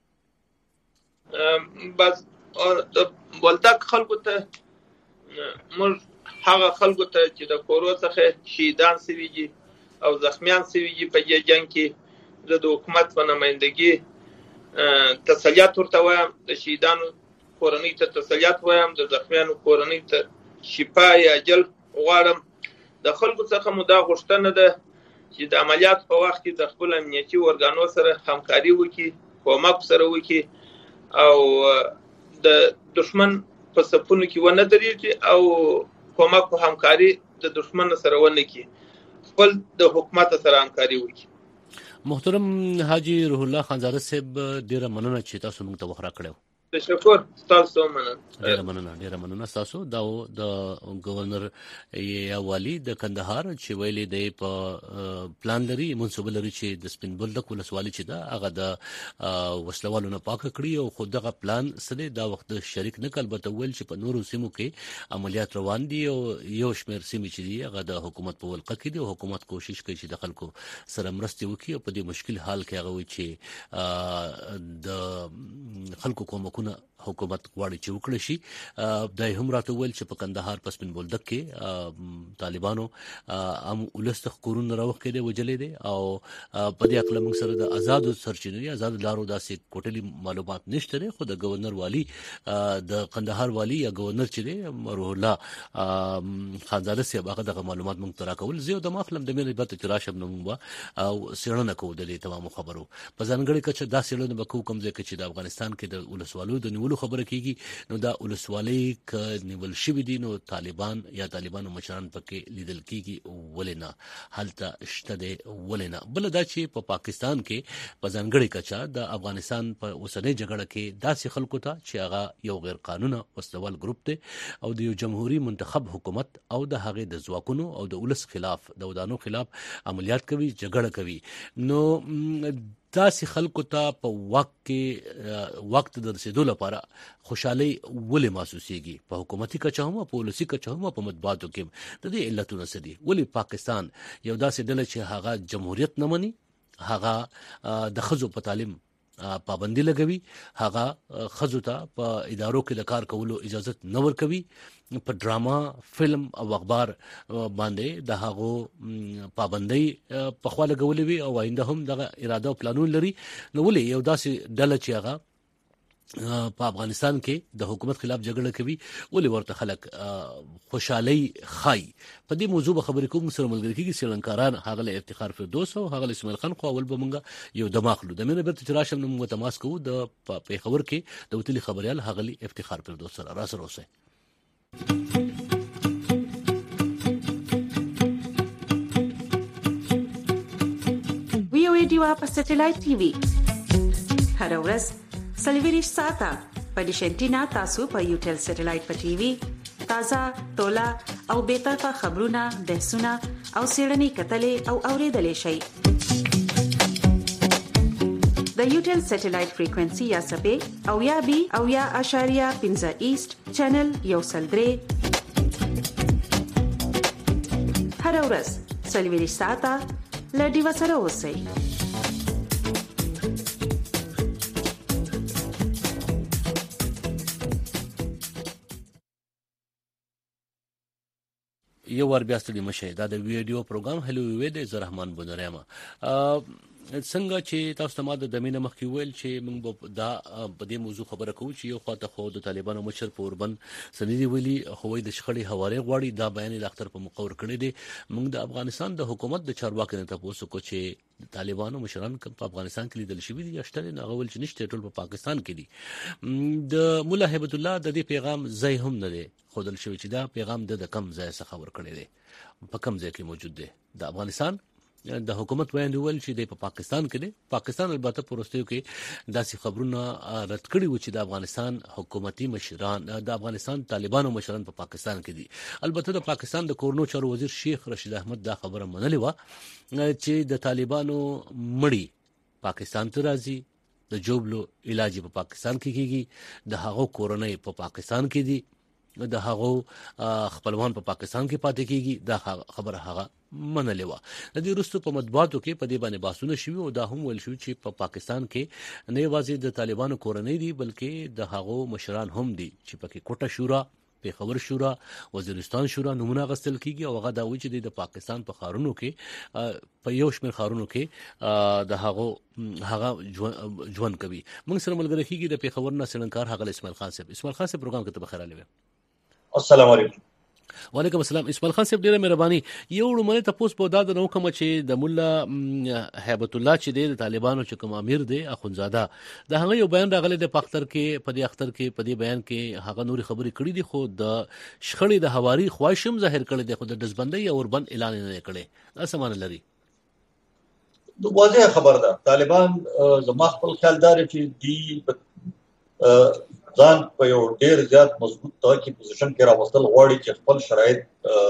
بس د بولدک خلکو ته موږ هغه خلکو ته چې د کورو څخه شهیدان سوي دي او زخمیان سوي دي په دې جنګ کې زه د حکومت په نمایندګي تسلیت ورته وایم، د شهیدانو کورنۍ ته تسلیت وایم، د زخمیانو کورنۍ ته شفا یا اجل غواړم. د خلکو څخه مو دا غوښتنه ده چې د عملیات په وخت کې د خپل امنیتي ارګانو سره همکاري وکړي، کومک سره وکړي او د دشمن په صفونو کې ونه درېږي او کومک په همکاري د دشمن سره ونه کړي، خپل د حکومت سره همکاري وکړي. محترم حاجی روح الله خانزاده صاحب، ډیره مننه چې تاسو موږ ته وخت راکړو. تشکر تاسو مننه. ډیره مننه ډیره مننه تاسو. دا د گورنر یا والی د کندهار چې ویلي دی په پلان لري، منصوبه لري چې د سپین بولدک ولسوالي چې دا هغه د وسلوالو نه پاکه کړي او خود دغه پلان سره دا وخت شریک نه کول بته ویل چې په نورو سیمو کې عملیات روان دي او یو شمېر سیمې چې دي هغه د حکومت په ولقه کې دي او حکومت کوشش کوي چې د خلکو سره مرسته وکړي او په دې مشکل حال کې هغه وي چې د خلکو کومک حکومت غواړي چې وکړي شي. دا هم راته ویل چې په کندهار په سپین بولدک کې طالبانو هم ولست کورونه راوخې دي وجلې دي او په دې اقل موږ سره د آزاد سرچینو یا آزاد لارو داسې کوټلي معلومات نشته دي. خو د گورنر والی د کندهار والی یا گورنر چې دی روح الله خانزاده صاحب هغه دغه معلومات موږ ته راکول. زه د مخلم د مې بته تراشم نو او سیړنه کو د تمام خبرو په ځانګړي کچه دا سیړنه به کوم ځای کې چې د افغانستان کې د ولسوالۍ د نیولو خبره کیږي، نو دا ولسوالۍ ک نیول شوی دي نو طالبان یا طالبانو مشران پکې لیدل کیږي ولنه حالت شته دی ولنه. بل دا چې په پاکستان کې په ځانګړي کچا د افغانستان په اوسنۍ جګړه کې داسې خلکو ته چې هغه یو غیر قانوني وسلوال ګروپ دی او د یو جمهوریت منتخب حکومت او د هغه د ځواکونو او د ولس خلاف د ودانو خلاف عملیات کوي، جګړه کوي، نو داسې خلکو ته په وخت کې وخت د رسیدو لپاره خوشحالي ولې محسوسېږي؟ په حکومتي کچه هم په ولسي کچه هم په مطبوعاتو کې د دې علتونه څه دي؟ ولې پاکستان یو داسې ډله چې هغه جمهوریت نه مني، هغه د ښځو په تعلیم پابندي لګوي، هغه ښځو ته په ادارو کې د کار کولو اجازه نه ورکوي، په ډراما، فلم او اخبار باندې د هغو پابندۍ په خوا لګولې وي او آینده هم دغه اراده او پلانونه لري. نو ولې یو داسې ډله چې هغه په افغانستان کې د حکومت خلاف جګړه کوي ولې ورته خلک خوشحالي خای؟ په دې موضوع به خبرې کوم سره ملګری کېږي سیلانکاران هغه له افتخار فردوس او هغه له اسماعیل خان خو اول به مونږ یو دماغلو د مینه برته راشم نو موږ تماس کوو د پیښور کې د وتلي خبريال هغه له افتخار فردوس سره را سره اوسه. وی او ای ډیوا په سټلایټ ټي وي هر ورځ سلیویریش ساته په ډیشنټینا تاسو په یوټل سټلایټ په ټي وي تازه تولا او به طرفه خبرونه، بحثونه او سیړنی کتلې او اوریدلې شي. د یوټل سټلایټ فریکوئنسي یا سپې او یا بي او یا اشاریه پنځه ایست چینل یو سلدري هر ورځ سلیویریش ساته لډي وسره اوسئ. یو ور بیا ستړي مشه دا د ویډیو پروګرام هلو وی د زرحمان بنرما څنګه چې تاسو ته ماده د مینه مخکې ویل چې موږ دا په دې موضوع خبره کوو چې یو خواته خو د طالبانو مشر په اوربن سندي ویلي خو د شخړې حواله غواړي دا بیان د اختر په مقور کړی دی. موږ د افغانستان د حکومت د چارواکو نه تاسو کو چې طالبانو مشران په افغانستان کې لیدل شوی دي یا شته نه غول چې نشته ټول په پاکستان کې دي. د مولا هیبت الله د دې پیغام ځای هم نه دی خودل شوی چې دا پیغام د کم ځای څخه ور کړی دی، په کم ځای کې موجود دی. د افغانستان د حکومت وایي ول چې د پاکستان کې دی. پاکستان البته پروستیو کې داسې خبرونه رد کړي و چې د افغانستان حکومتي مشران د افغانستان طالبانو مشران په پا پاکستان کې دي. البته د پاکستان د کورنو چارو وزیر شیخ رشید احمد دا خبره منلې و چې د طالبانو مړی پاکستان ته راځي، د جوبلو علاج په پاکستان کې کیږي، د هغو کورنۍ په پا پاکستان کې دي، د هغو خپلوان په پا پاکستان کې پاتې کیږي. دا خبره هغه منلې و. د دې وروسته په مطبوعاتو کې په دې باندې بحثونه شوي او دا هم ویل شو چې په پا پاکستان کې نه یوازې د طالبانو کورنۍ دي بلکې د هغو مشران هم دي چې پکې کوټه شورا، پیښور شورا، وزیرستان شورا نمونه غستل کیږي او هغه دا وایي چې د پاکستان په خارونو کې په یو شمېر خارونو کې د هغو هغه ژوند کوي. موږ سره ملګری کیږي د پیښور نه سړنکار هغه اسماعیل خان صاحب. اسماعیل خان صاحب پروګرام کې ته بخیر راغلی. السلام علیکم. وعلیکم السلام. اسماعیل خان صاحب ډیره مهرباني. یو لمړی تاسو په داد نو کوم چې د مولا هیبت الله چې د طالبانو چې کوم امیر دی اخونزاده د هغه یو بیان راغلی د پختر کې په دې اختر کې په دې بیان کې هغه نوري خبرې کړې دي خو د شخړې د حواري خواهشم ظاهر کړي دي خو د دزبندۍ او وربند اعلان نه کړي. دا سمانه لري. د واضح خبر ده طالبان زما خپل خیال دار چې دی ځان په یو ډیر زیات مضبوط توګه پوزیشن کې راوستل غواړي چې خپل شرایط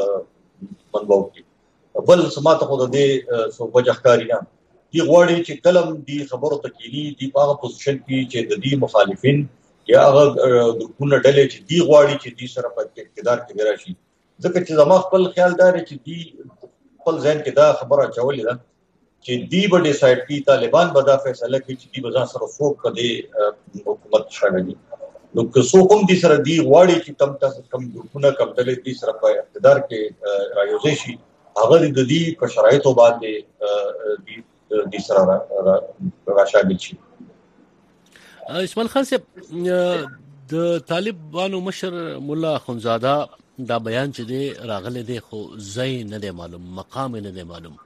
منبو کړي. بل سماته خو د دې سو وجهکاری نه دی غواړي چې کلم دی خبرو تکیلی دی په پوزیشن کې چې د دې مخالفین یا هغه د کونه ډلې چې دی غواړي چې دی سره په اقتدار کې راشي. ځکه چې زما خپل خیال دار چې دی خپل ځین کې دا خبره چولې ده چې دی به ډیسایډ کوي طالبان به دا فیصله کوي چې دی به ځان سره څوک کړي حکومت شامل دي. نو که څوک هم دې سره دی غواړي چې کم تاسو کم ګروپونه کم ډلې دې سره په اقتدار کې رايوځي شي هغه د دې په شرایطو باندې دې سره راشامل شي. اسماعیل خان صاحب د طالبانو مشر مولا اخونزاده دا بیان چې دی راغلی دی خو ځای نه دی معلوم، مقام نه دی معلوم.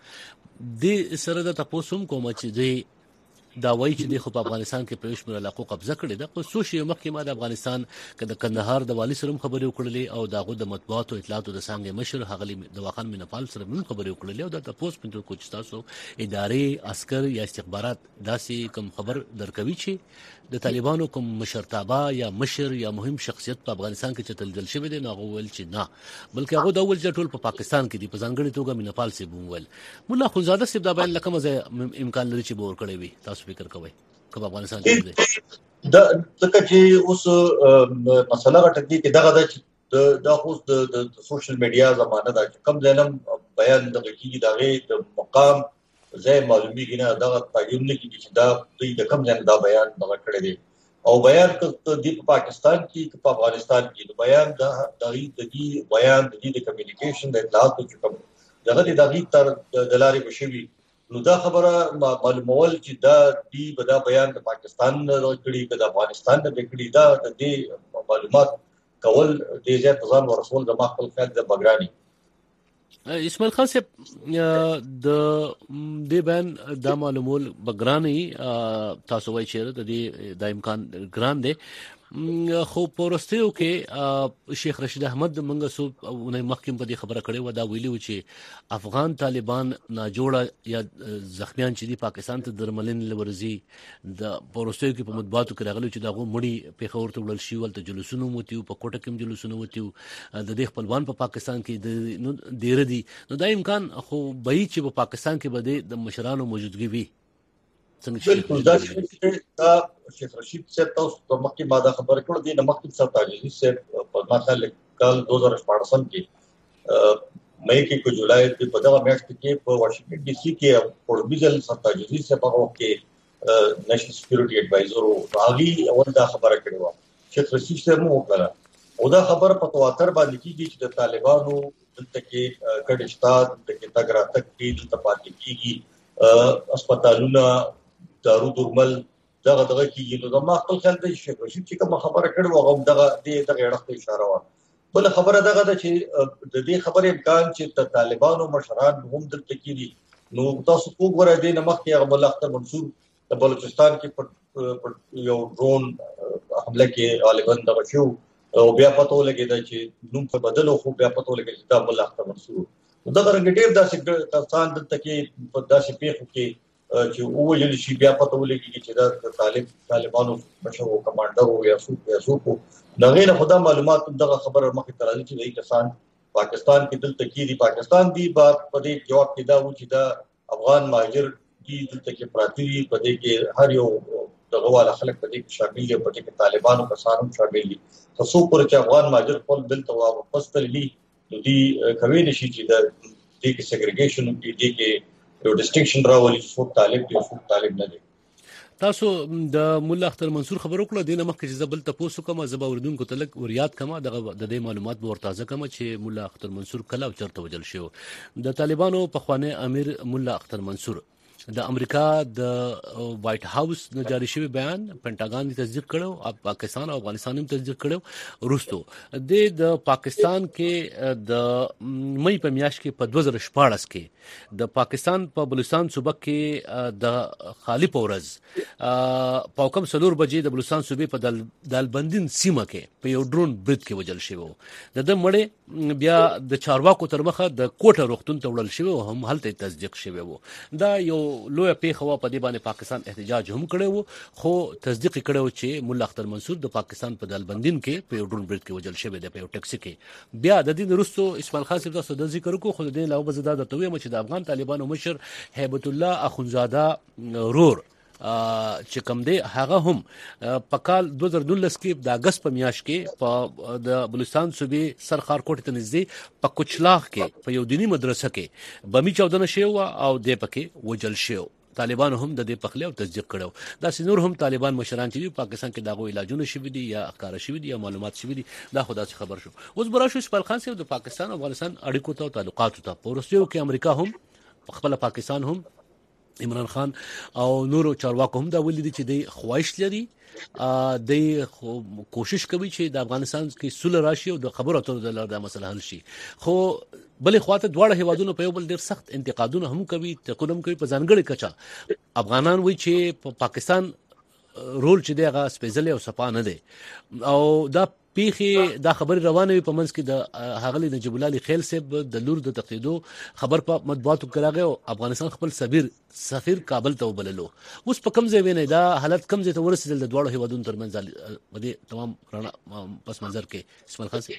د سره د تاسو هم کوم چې دی دا وایي چې د افغانستان کې په شمول علاقو قبضه کړې ده. خو څو شی مخکې ما د افغانستان کې د کندهار د والی سره خبرې وکړلې او دغه د مطبوعات او اطلاعاتو د څنګه مشر هغلی دواخان مینپال سره هم خبرې وکړلې او د تاسو په کوم تاسو ادارې عسكر یا استخبارات داسې کوم خبر درکوي چې د طالبانو کوم مشرتابه یا مشر یا مهم شخصیت په افغانستان کې چتلدل شوی دی نه غوول چې نه بلکې هغه د اول ټول په پاکستان کې دی په ځانګړي توګه مینپال سي بوول. مولا خونزاده صاحب دا بیان لکه مزه امکان لري چې به ور کړی وي. تاسو فکر کوئ کوم افغانستان کې دی دا ځکه چې اوس مسله راټکی کې دغه د د خو د سوشل میډیا زمانه دا کم ځنم بیان د کیږي دغه د مقام زه معلومیږي نه دا تعین نه کیږي چې دا د کم ځن دا بیان دغه کړی دی او بیان د پاکستان کې په افغانستان کې بیان د دغه د بیان د د کمیونیکیشن د اطلاعات چې کوم دغه د دغه تر دلاري بشوي نو دا خبره معلومول چې دا دی بدا بیان د پاکستان کړي د افغانستان د کړي دا د دې معلومات کول د زیات ځان ورسول د مخکل خل د بګرانی. اسماعیل خان صاحب د دې بیان د معلومول بګرانی تاسو وایي چې د دې د امکان ګران دی خو پورستیو کې شیخ رشید احمد منګه سو نه مخکې په دې خبره کړې و دا ویلي و چې افغان طالبان ناجوړه یا زخمیان چې دی پاکستان ته درملین لورزي د پورستیو کې په مطبوعاتو کې راغلي چې داغه مړی پیښور ته وړل شي ولته جلوسونه موتیو په کوټه کې جلوسونه موتیو د دې خپلوان په پاکستان کې د ډیر دي نو دا امکان خو به چې په پاکستان کې به د مشرانو موجودګي وي. بالکل دا چې شیخ رشید صاحب تاسو په مخکې ما دا خبره کړې ده د مخکې صاحب تعجیزي صاحب په ماته کال دو هزار شپږ کې مې کې کو جولای په دغه میاشت کې په واشنگټن ډي سي کې پوربیزل صاحب تعجیزي صاحب هغه کې نېشنل سکیورټي ایڈوایزر او هغه اول دا خبره کړې و شیخ رشید صاحب مو وکړه او دا خبره په تواتر باندې کېږي چې د طالبانو دلته کې کډشتا دلته کې تګرا تک کې د پاتې کېږي هسپتالونه دارو درمل دغه دغه کیږي نو ما خپل خیال دی چې چې کوم خبره کړو هغه دغه دې دغه اړه اشاره و. بل خبره دغه ده چې د دې خبرې امکان چې طالبانو مشران هم دلته کېدي نو تاسو وګورئ د نمخ کې هغه ملخته منصور د بلوچستان کې یو ډرون حمله کې غالبا دغه شو او بیا پته ولګیدا چې نوم په بدلو خو بیا پته ولګی چې دا ملخته منصور دا رنګ ډیر داسې کسان دلته کې په داسې پیښو کې چې وویل شي بیا پته ولګي چې دا طالب طالبانو مشر او کمانډر او یا څوک یا څوک دا غیر خدا معلومات دغه خبره مخې ته راځي چې دا کسان پاکستان کې دلته کې دي پاکستان دی با په دې جواب کې دا و چې دا افغان مهاجر دي دلته کې پراتی دي په دې کې هر یو دغه والا خلک په دې کې شامل دي په دې کې طالبانو کسان هم شامل دي تاسو پر چې افغان مهاجر خپل دلته واپس تللی نو دي کوي نشي چې دا دې کې سیګریګیشن دې کې یو ډیسټینکشن راولي څو طالب دي څو طالب نه دي. تاسو د مولا اختر منصور خبرو کړو دینه مخکې چې زبل تاسو کوم زبا اوردونکو تلک وریاد کما د دې معلومات ورتازه کما چې مولا اختر منصور کله او چرته وجل شو. د طالبانو په خوانه امیر مولا اختر منصور د امریکا د وایټ هاوس نه جاری شوی بیان پینټاګان تصدیق کړو او پاکستان او افغانستان هم تصدیق کړو روستو د پاکستان کې د مې په میاشت کې په دوه زره شپاړس کې د پاکستان په بلوچستان صوبه کې د خالی پورز په کوم سلور بجې د بلوچستان صوبې په دالبندین سیمه کې په یو ډرون برید کې وجل شوی د د مړې بیا د چارواکو تر مخه د کوټه روغتون ته وړل شوی او هم هلته تصدیق شوی وو. دا یو لوی پیښه و په دې باندې پاکستان احتجاج هم کړو خو تصدیق کړو چې مولا اختر منصور د پاکستان په دالبندین کې په یو ډرون برید کې وجل شوی دی په یو ټیکسي کې. بیا د دې وروسته اسماعیل خان صاحب تاسو د ذکر کو خو د دې علاوه زدا د توې مچ د افغان طالبانو مشر هیبت الله اخونزاده رور چې کوم دی هغه هم په کال دوه زره دولس کې د اگست په میاشت کې په د بلوچستان صوبې سرخار کوټ ته نږدې په کوچلاغ کې په یو دینی مدرسه کې بمی چاودنه شو او د پکې وجل شو. طالبان هم د دې پخله او تصدیق کړو. دا سينور هم طالبان مشران چې پاکستان کې داغو علاجونه شوي دي یا اخکار شوي دي یا معلومات شوي دي دا خدا څخه خبر شو. اوس براشو اسماعیل خان صاحب د پاکستان او افغانستان اړیکو ته تعلقات ته پورسیو کې امریکا هم خپل پاکستان هم عمران خان او نورو چارواکو هم دا ولید چې د خواهش لري د کوشش کوي چې د افغانستان کې صلح راشي او د خبرو اترو د لاره د مسله حل شي. خو بلې خواته دواړه هیوادونو په یو بل ډیر سخت انتقادونه هم کوي تقدم کوي په ځانګړي کچا افغانان وایي چې په پا پاکستان رول چې دغه سپیشل او صفا نه دی او دا پیخي دا خبر روانه په منځ کې د هغلی نجیب الله خیل صاحب د لور د تقیدو خبر په مطبوعاتو کراغه او افغانستان خپل سفیر سفیر کابل ته وبللو. اوس په کوم ځای ویني دا حالت کوم ځای ته ورسېدل د دوه هیوادونو ترمنځ د تمام پس منظر کې اسماعیل خان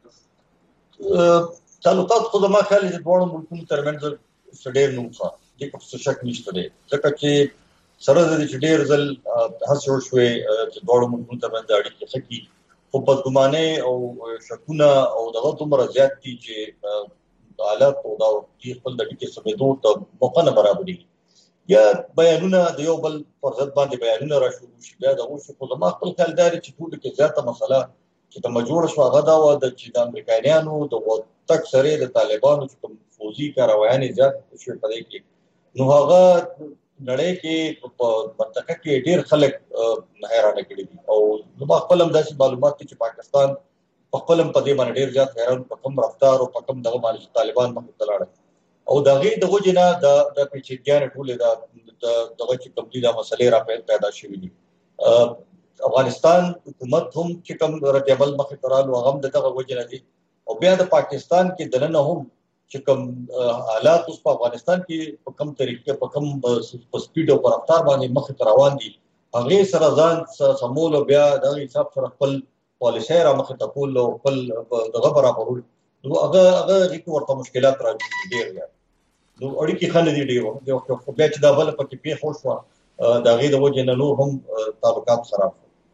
صاحب تعلقات خو ما خیال دي دوه ملکونو ترمنځ سډیر نو ښه د کوم څه شک نشته دی ځکه چې سره د ډیر ځل هڅه وشوي چې دوه ملکونو ترمنځ اړیکې ښه خو بدګمانه او شکونه او دغه دومره زیات دي چې حالات او دا خپل د ټکی سمېدو ته موقع نه برابري یا بیانونه د یو بل پر ضد باندې بیانونه راشو شي بیا د اوس په زما خپل خیال داري چې ټول کې زیاته مسله چې د مجبور شو هغه دا و د چې د امریکایانو د تک سره د طالبانو چې کوم فوزي کاروایانې زیات شو په دې کې نو هغه نړۍ کې په منطقه کې ډېر خلک حیرانه کړي دي او نو خپل هم داسې معلومات چې پاکستان په خپل په دې باندې ډېر زیات حیران په کوم رفتار او په کوم دغه باندې طالبان مخ ته لاړ او دغه دغه جنا د د پیچیدګیانه ټولې د دغه چې کوم دي د مسلې را پیدا شوې دي. افغانستان حکومت هم چې کوم رد عمل مخ ته راغلو هغه دغه وجنه دي او بیا د پاکستان کې دننه هم چې کوم حالات اوس په افغانستان کې په کوم طریقې په کوم په سپیډ او په رفتار باندې مخ ته روان دي هغه سره ځان سمول بیا د حساب سره خپل پالیسي را مخ ته کول او خپل دغه برابرول نو هغه هغه د ورته مشکلات راځي ډیر یا نو اړیکې خلک دي ډیر او بیا چې دا بل پکې پیښ وشو دا غي د وجه نه نور هم تعلقات خراب.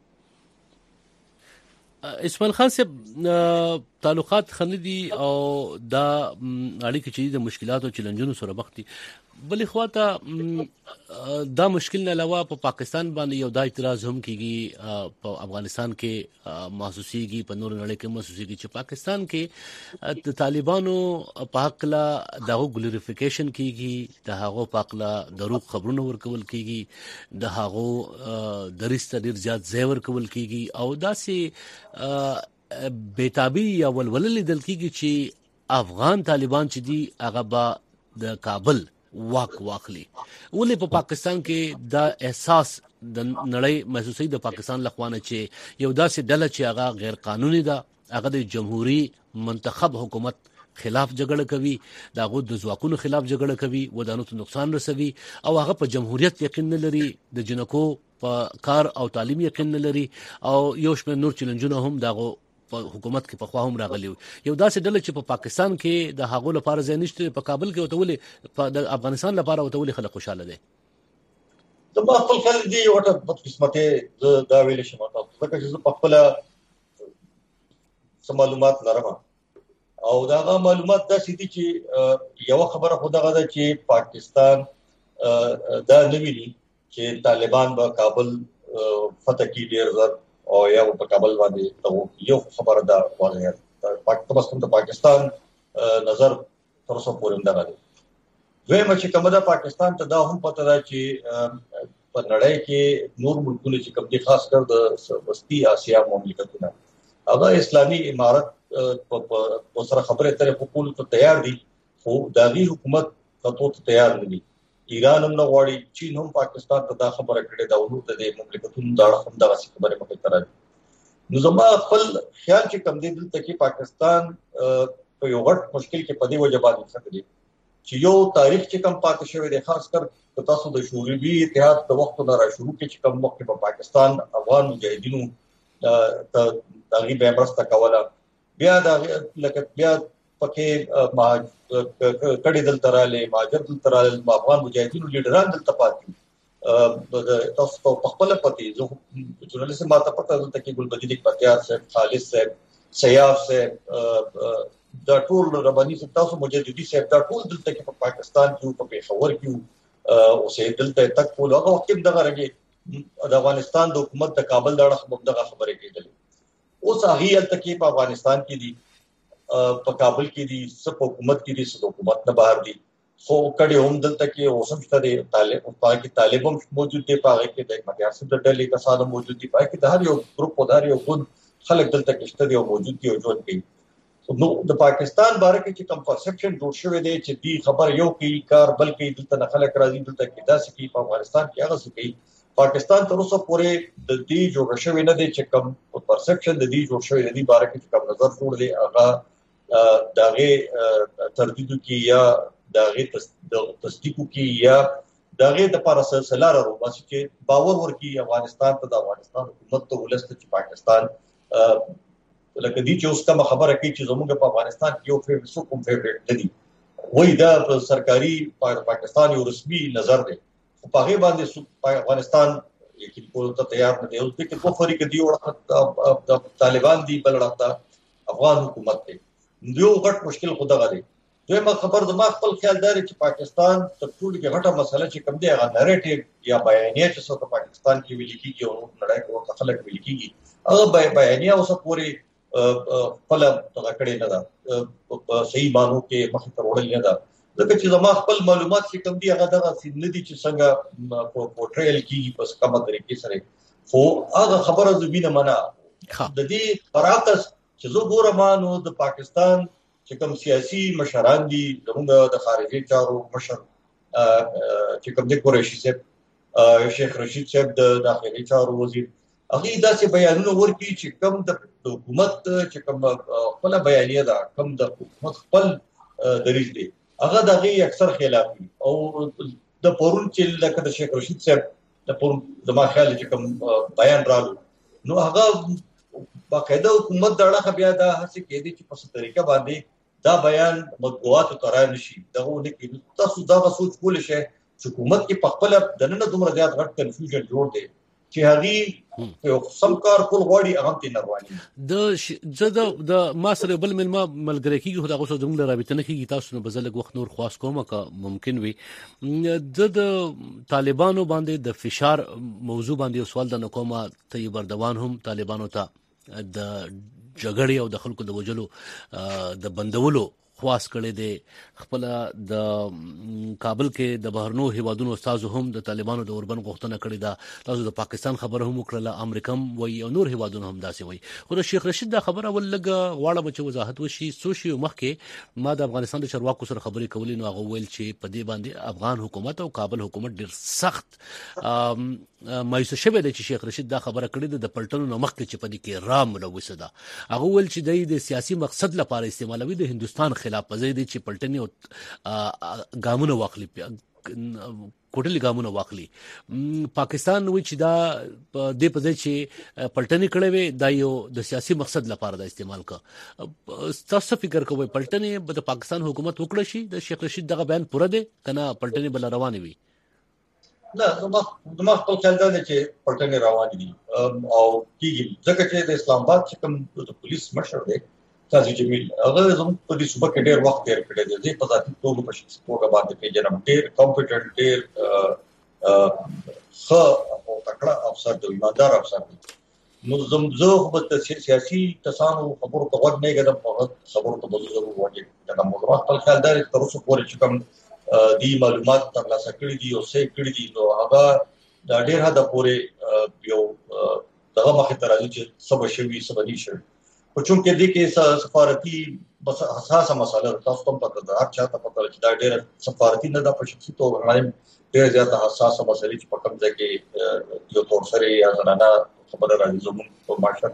اسماعیل خان صاحب تعلقات خندي او دا اړیکې چې د مشکلات او چیلنجونو سره مخ دي بلې خواته دا مشکل نه علاوه په پاکستان باندې یو دا اعتراض هم کیږي په افغانستان کې محسوسيږي په نور نړۍ کې محسوسيږي چې پاکستان کې د طالبانو په حق لا دغه ګلوریفیکیشن کیږي د هغه په حق لا دروغ خبرونه ورکول کیږي د هغه درسته ډیر زیات زیور کول کیږي او داسې بیتابي یا ولولل دل کیږي چې افغان طالبان چې دي هغه با د کابل واک واخلي ولې په پاکستان کې دا احساس د نړۍ محسوسي د پاکستان لخوانه چې یو داسې ډله چې هغه غیر قانوني ده هغه د جمهوریت منتخب حکومت خلاف جګړه کوي، د هغو د ځواکونو خلاف جګړه کوي، ودانو ته نقصان رسوي او هغه په جمهوریت یقین نه لري، د جنکو په کار او تعلیم یقین نه لري او یو شمېر نور چیلنجونه هم دغه حکومت کې په خوا هم راغلی. یو داسې ډله چې په پاکستان کې د هغو لپاره ځای نشته، په کابل کې ورته ولې د افغانستان لپاره ورته ولې خلک خوشحاله دي؟ د ما خپل خلک دي ورته بدقسمتۍ زه دا ویلی شم ځکه چې زه په خپله څه معلومات لرم او دا هغه معلومات داسې دي چې یوه خبره خو دغه ده چې پاکستان دا نه ویني چې طالبان به کابل فتح کړي ډېر زر او یا په کابل باندې یو خبره ده واضح ده بس د پاکستان نظر تر اوسه پورې همدغه دی. دویمه چې کومه ده پاکستان ته دا هم پته ده چې په نړۍ کې نور ملکونه چې کوم دي خاص کر د وسطي اسیا مملکتونه هغه اسلامي امارت په سره خبرې اترې په کولو ته تیار دي خو د هغې حکومت کتو ته تیار نه دي. ایران هم نه غواړي، چین هم پاکستان ته دا خبره کړې ده او نور د دې مملکتونو د اړخ هم دغسې خبرې مخې ته راځي. نو زما خپل خیال چې کوم دی دلته کې پاکستان په یو غټ مشکل کې په دې وجه باندې ښه دی چې یو تاریخ چې کوم پاتې شوی دی، خاص کر که تاسو د شوروي اتحاد د وختو نه راشروع کړئ چې کوم وخت په پاکستان افغان مجاهدینو د هغې بیا مرسته کوله، بیا د لکه بیا پکې کډې دلته راغلې، مهاجر دلته راغلل، افغان مجاهدینو لیډران دلته پاتې. تاسو ته په خپله پتې زه ژورنالست ما ته پته دلته کې ګلبدین اکبرتیار صاحب، خالد صاحب، سیاف صاحب، دا ټول رباني صاحب، تاسو مجددي صاحب، دا ټول دلته کې په پاکستان کې په پېښور کې اوسېدل، دلته تک کول هغه وخت هم دغه رګې د افغانستان د حکومت د کابل د اړخ هم دغه خبرې کېدلې. اوس هغې هلته کې په افغانستان کې دي، په کابل کې دي، څه په حکومت کې دي، څه د حکومت نه بهر دي، خو کډې هم دلته کې اوس هم شته دی، طالب په هغې کې طالب هم موجود دی، په هغې کې د احمدیار صاحب د ډلې کسان هم موجود دي، په هغې کې د هر یو ګروپ او د هر یو ګوند خلک دلته کې شته دي او موجود دي او ژوند کوي. نو د پاکستان باره کې چې کوم پرسپشن جوړ شوی دی چې دوی خبر یو کوي کار بل کوي، دلته نه خلک راځي، دلته کې داسې کوي، په افغانستان کې هغسې کوي. پاکستان تر اوسه پورې د دې جوړ شوی نه دی چې کوم پرسپشن د دې جوړ شوی د دې باره کې چې کوم نظر جوړ دی هغه د هغې تردیدو کې یا د هغې تصدیقو کې یا د هغې دپاره څه لاره روباسي چې باور ورکړي افغانستان ته، د افغانستان حکومت ته، ولس ته چې پاکستان لکه دې چې اوس کومه خبره کوي چې زموږ په افغانستان کې یو فیوریټ څوک هم فیوریټ نه دي، وایي دا سرکاري پاکستان یو رسمي نظر دی، خو په هغې باندې افغانستان یقین کولو ته تیار نه دی. اوس دې کې دوه فریقه دي، یو اړخ د طالبان دي، بل اړخ د افغان حکومت دی. یو غټ مشکل خو دغه دی. دویمه خبر زما خپل خیال دا دی چې پاکستان تر ټولو کې غټه مسله چې کوم دی هغه نریټیو یا بیانیه چې څه په پاکستان کې ویل کېږي او نړۍ کې ورته خلک ویل کېږي، هغه بیانیه اوسه پورې خپله دغه کړې نه ده، په صحیح معنو کې مخې ته وړلې نه ده، ځکه چې زما خپل معلومات چې کوم دي هغه دغسې نه دي چې څنګه پورټریل کېږي په کومه طریقې سره. خو هغه خبره زه وینم نه د دې برعکس چې زه ګورم نو د پاکستان چې کوم سیاسي مشران دي، زموږ د خارجي چارو مشر چې کوم دی قریشي صاحب، شیخ رشید صاحب د داخلي چارو وزیر، هغوی داسې بیانونه ورکړي چې کوم د حکومت چې کوم خپله بیانیه ده، کوم د حکومت خپل دریځ دی، هغه د هغې اکثر خلاف وي. او د پرون چې لکه د شیخ رشید صاحب د پرون زما خیال چې کوم بیان رالو، نو هغه باقاعده حکومت د اړخه بیا دا هڅې کېدې چې په څه طریقه باندې دا بیان مطبوعاتو ته رانه شي، دغه ونه کېږي. تاسو دغه سوچ کولی شئ چې حکومت کې په خپله دننه دومره زیات غټ کنفیوژن جوړ دی چې هغې یو سم کار کول غواړي هغه هم ترې نه رواني. زه د ما سره بل مېلمه ملګری کېږي، خو د هغو سره زموږ له رابطه نه کېږي، تاسو نه به زه لږ وخت نور خواست کوم که ممکن وي. زه د طالبانو باندې د فشار موضوع باندې یو سوال درنه کوم. طیب اردوان هم طالبانو ته د جګړې او د خلکو د وژلو د بندولو خواست کړی دی. خپل د کابل کې د بهرنو هیوادونو استازو هم د طالبانو د اوربند غوښتنه کړې ده. تاسو د پاکستان خبره هم وکړله، امریکا هم وایي او نور هیوادونه هم داسې وایي. خو د شیخ رشید دا خبره ول لږ غواړم چې وضاحت وشي. څو شیو مخکې ما د افغانستان د چارواکو سره خبرې کولې، نو هغه ویل چې په دې باندې افغان حکومت او کابل حکومت ډېر سخت مایوسه شوی دی چې شیخ رشید دا خبره کړې ده د پلټنو نه مخکې چې په دې کې را ملوثه ده. هغه ویل چې دی د سیاسي مقصد لپاره استعمالوي، د هندوستان خلاف پزې دي چې پلټنې او ګامونه واخلي کوټلي ګامونه واخلي. پاکستان وی چې دا د پدې چې پلټنې کړې وي دا یو د سیاسي مقصد لپاره د استعمال کا. تاسو فکر کوئ پلټنې د پاکستان حکومت وکړي شي د شیخ رشید دغه بیان پوره دي کنه پلټنې بل روانه وي؟ نه زما زما خپل خیال دا دی چې پلټنې روانې دي او کیږي ځکه چې د اسلام آباد چې کوم د پولیس مشر دی قاضي جمیل هغه زموږ په دې صوبه کې ډېر وخت تیر کړی دی. په ذاتي توګه په شخصي توګه باندې پیژنم ډېر کمپیټنټ ډېر ښه او تکړه افسر دی ایماندار افسر دی. نو زموږ په سیاسي کسانو خبرو ته غوږ نه ږدم په خبرو ته به ضرور غوږ ږدم. زما خپل خیال دا دی تر اوسه پورې چې کوم دي معلومات ترلاسه کړي دي او سیو کړي دي نو هغه دا ډېر حده پورې یو دغه مخې ته راځي چې څه به شوي څه به نه شوي. خو چونکې دې کې سفارتي بس حساسه مسله ده تاسو هم پته ده هر چا ته پته چې دا ډېره سفارتي نه ده په شخصي توګه باندې ډېره زیاته حساسه مسله چې په کوم ځای کې یو تور سره یا زنانه خبره راځي زموږ په معاشره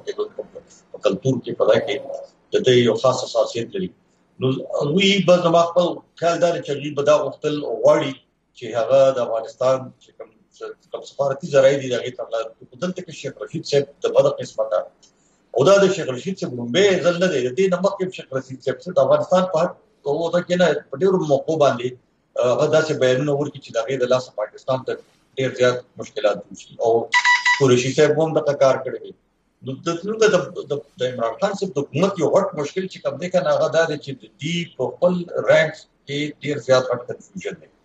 کې په کلتور کې په ځای کې د دې یو خاص حساسیت لري. نو وی به زما خپل خیال دا چې به دا وختل غواړي چې هغه د افغانستان چې کوم کوم سفارتي ذرایع دي هغه ته دلته کې شیخ رشید صاحب د بده قسمته او دا د شیخ رشید صاحب لومبه ځل نه دی د دې نمک کې شیخ رشید صاحب د افغانستان په او دا کې نه په ډیرو موقعو باندې هغه داسې بیانونه ورکړي چې دغه د لاس پاکستان ته ډیر زیات مشکلات دي او قریشي صاحب هم د کار کړی. نو د د عمران خان صاحب د حکومت یو غټ مشکل چې کوم دی کنه هغه دا دی چې د دې په خپل رانکس کې ډیر زیات غټ کنفیوژن دی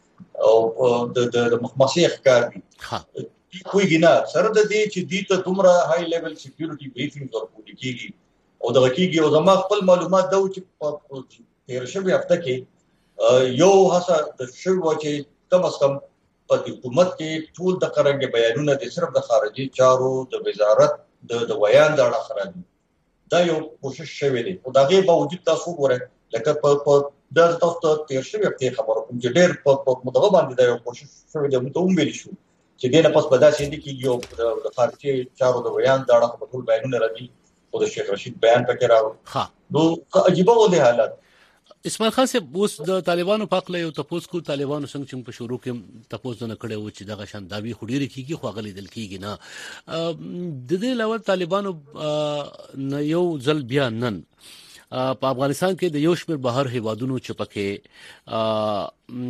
او د د مخمسي ښکار دي کوئی ګنا سره د دې چې دې ته دومره های لیول سکیورټي بریفینګ ورکول کیږي او دغه کیږي او زما خپل معلومات دا چې په تیر شوی هفته کې یو هڅه د شوی و چې کم از کم په حکومت کې ټول د قرنګ بیانونه د صرف د خارجي چارو د وزارت د د ویان د اړه خرابي دا یو کوشش شوی دی او دا غي باوجود تاسو وګورئ لکه په د تاسو ته تیر شوی هفته خبرو کوم چې ډېر په مدغه باندې دا یو کوشش شوی دی مته هم ویل شو چې دینه پس په داسې دي کې یو د خارجي چارو د بیان دا اړه په ټول بیانونه راځي او د شیخ رشید بیان پکې راو ها نو عجیب و دي حالات. اسماعیل خان صاحب اوس د طالبانو په اړه یو تاسو کو طالبانو څنګه چې په شروع کې تاسو نه کړو چې دغه شان داوی خډيري کیږي خو غلي دل کیږي نه د دې لور طالبانو نه یو ځل بیا نن په افغانستان کې د یو شمېر بهر هیوادونو چې پکې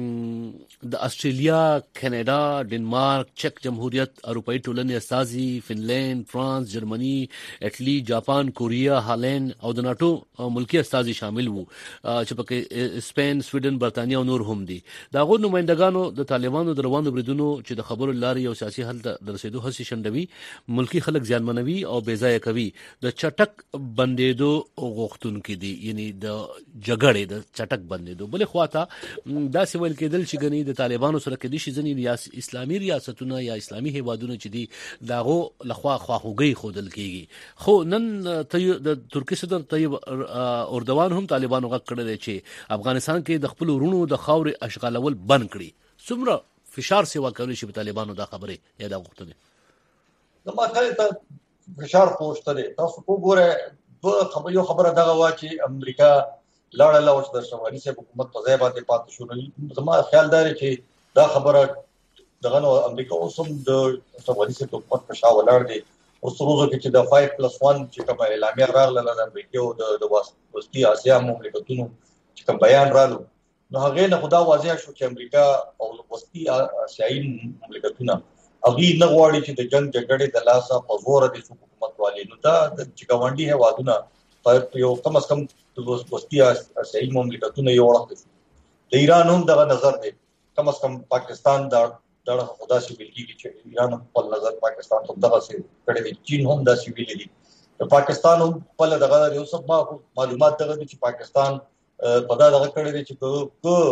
د استرالیا، کاناډا، ډنمارک، چک جمهوریت، اروپאי ټولنې استازي، فنلند، فرانس، جرمني، اټلی، جاپان، کوریا، هالند او د ناتو ملکی استازي شامل وو چې پکې سپین، سویډن، برتانیا او نور هم دي. دا غو نمائندګانو د طالبانو د روانو بریدونو چې د خبرو لاري او سیاسي حل ته رسیدو هڅې شندوي، ملکی خلک ځانمنوي او بې ځای کوي. د چټک بندیدو غوښتونکو دي یعنی د جګړې د چټک بندیدو بل خواته دا سوال کېدل چې غني د طالبانو سره کې دي چې ځنی ریاست اسلامي ریاستونه یا اسلامي هیوادونه چې دي داغو لخوا خواخوږي خودل کیږي. خو نن د ترکی صدر طیب اردوان هم طالبانو غږ کړی چې افغانستان کې د خپل ورونو د خاورې اشغالول بند کړي. څومره فشار سیوا کوي چې طالبانو دا خبره یا دا غوښتنه نو ما ته فشار پوښتنه تاسو وګورئ په خبر یو خبره دغه وا چې امریکا لاړه لا اوس د شمالي سه حکومت په ځای باندې پاتې شو. زما خیال دی چې دا خبره دغه نو امریکا اوس هم د شمالي سه حکومت په شا ولاړ دی. اوس روزو کې چې د فایو پلس ون چې کوم اعلامیه راغله د امریکا او د وسطي اسیا مملکتونو چې کوم بیان رالو نو هغه نه خدا واضح شو چې امریکا او وسطي اسیایي مملکتونه هغه نه غواړي چې د جنگ جګړې د لاسه په زور د حکومت والي نو دا د چګاونډي هوادونه په یو کم از کم د وسطي اسیایي مملکتونو یو وخت د ایران هم دغه نظر دی کم از کم پاکستان دا دغه خدا سي ویل کیږي چې ایران په نظر پاکستان ته دغه سي کړي دي چین هم دا سي ویل دي پاکستان هم په دغه یو څه معلومات دغه چې پاکستان په دا دغه کړي دي چې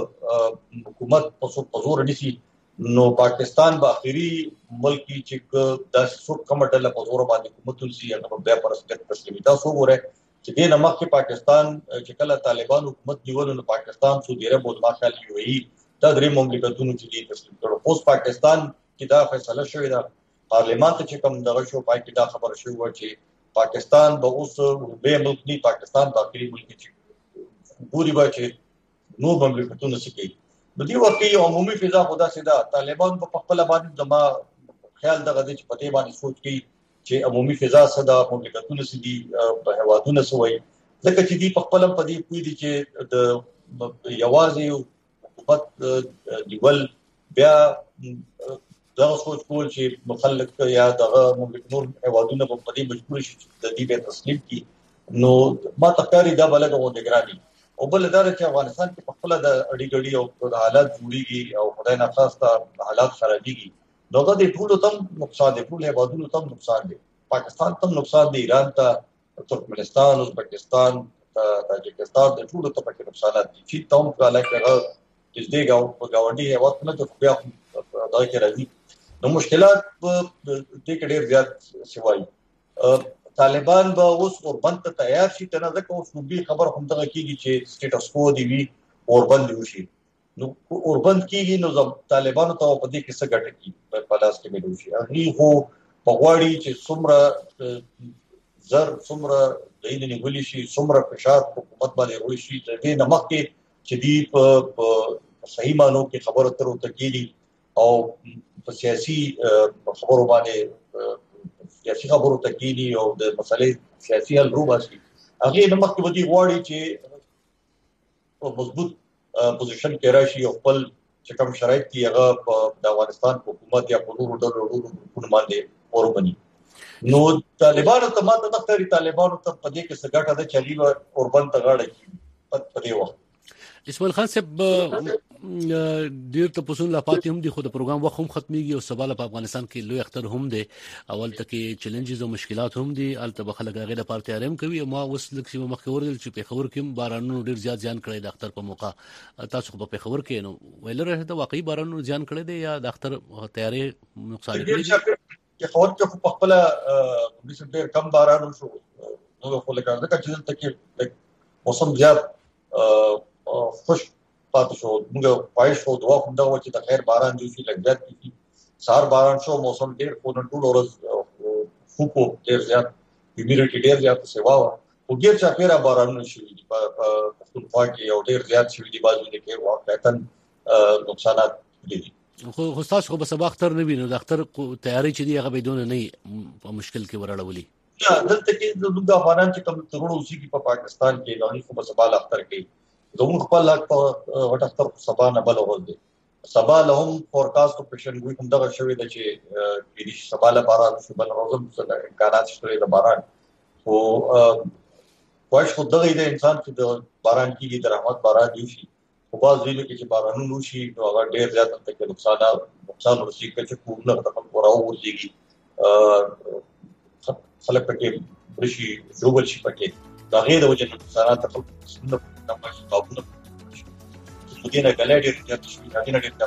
کو حکومت په زور نشي نو پاکستان به اخیری ملکی چې د څو کمټل په زور باندې حکومت ولسي هغه بیا پرسکت تسلیمي تاسو وګورئ چې د نمک کې پاکستان چې کله طالبان حکومت نیول نو پاکستان سعودي عرب او ماخال یو ای دا درې مملکتونو چې دې تسلیم کړو اوس پاکستان کې دا فیصله شوې ده پارلیمان ته چې کوم دغه شو پای کې دا خبره شوې و چې پاکستان به اوس به ملک نه پاکستان باقي ملک چې ګوري به چې نور مملکتونه څه کوي. نو دې وخت کې عمومي فضا خدا سیدا طالبان په خپل باندې زما خیال دغه دې چې په دې باندې سوچ کوي چې عمومي فضا سدا مملکتونه سدي په هوادونه سوي ځکه چې دې په خپل په دې کوي دي چې د یوازې حکومت دیول بیا دا سوچ کول چې مخالف یا دغه مملکتونو هوادونه په دې مجبور شي چې د دې به تسلیم کی. نو ما تکاری دا بلګه و نگرانی او بل دا چې افغانستان کې په خپل د اړیګړي او د حالات جوړیږي او خدای نه خاصه حالات خرابيږي نو دا د ټولو تم نقصان دی، ټول هوادونو تم نقصان دی، پاکستان تم نقصان دی، ایران ته، ترکمنستان، ازبکستان، تاجکستان د ټولو ته پکې نقصانات دي چې تم کله کله چې دې گاو په گاونډي هواد نه ته بیا دا کې راځي. نو مشکلات دې کې ډېر زیات شوي. طالبان به اوس اوربند ته تیار شي ته نه ځکه اوس نوبي خبر هم دغه کېږي چې سټیټس کو دی وي اوربند وشي. نو اوربند کېږي نو طالبانو ته په دې کې څه ګټه کېږي په لاس کې ملي شي. هغه خو په غواړي چې څومره زر څومره د دې نیولې شي څومره فشار حکومت باندې وړي شي د دې نمک کې چې دی په صحیح مانو کې خبره تر وته کېږي او په سیاسي خبرو باندې سیاسي خبرو ته کېږي او د مسلې سیاسي حل روباسي هغه نمک کې ودی غواړي چې په مضبوط پوزیشن کې راشي او خپل چې کوم شرایط دي هغه په افغانستان حکومت یا په نورو ډلو حکومت باندې اوربني. نو طالبانو ته ماته د تخري طالبانو ته په دې کې څه ګټه ده چې لیو اوربند ته غاړه کیږي په دې وخت. اسماعیل خان صاحب ډیر ته پوسون لا پاتې هم دي خو د پروګرام وخت هم ختميږي او سبا په افغانستان کې لوی اختر هم دي اول ته کې چیلنجز او مشکلات هم دي الته بخلک غیر لپاره تیارم کوي ما اوس لکه چې مخ ورل چې په خبر کې بارانونو ډیر زیات ځان کړی د اختر په موقع تاسو په خبر کې نو ویل راځي د واقعي بارانونو ځان کړی دی یا د اختر تیارې نقصان کړی چې خبر کې په خپل د ډیر کم بارانو شو نو خو لکه ځکه چې دلته کې موسم زیات خوش پاتې شو موږ پای شو دوا کوم دا چې د خیر باران دی چې لګیات کی سار باران شو موسم ډیر په نن ټول ورځ خو په ډیر زیات هیومیډیټي ډیر زیات سیوا او ډیر چا پیرا باران شي په پښتونخوا کې او ډیر زیات شي دی بازو کې واقعا نقصانات دي. خو خو تاسو به سبا اختر نه وینئ د اختر تیاری چې دی هغه بدون نه په مشکل کې ورړولې. یا دلته کې د افغانان چې کوم ترونو اوسې کې په پاکستان کې نه خو په سبا اختر کې زموږ خپل حق په وټ اختر سبا نه بل ورځ دی سبا له هم فورکاست او پیشنګوي کوم دغه شوی د چې د دې سبا له باران شو بل روزم څه امکانات شته د باران او واش خو دغه د انسان چې د باران کېږي د رحمت باران دی شي په باز ویلو کې چې بارانونو شي نو هغه ډیر زیات ته نقصانات نقصان ورسي چې کومه د خپل راو ورسيږي خلک پکې برشي جوړ شي پکې دا غیر د وجه نقصانات خپل د پښتو قابونه مدینه ګلډي ډېر شي دا ډېر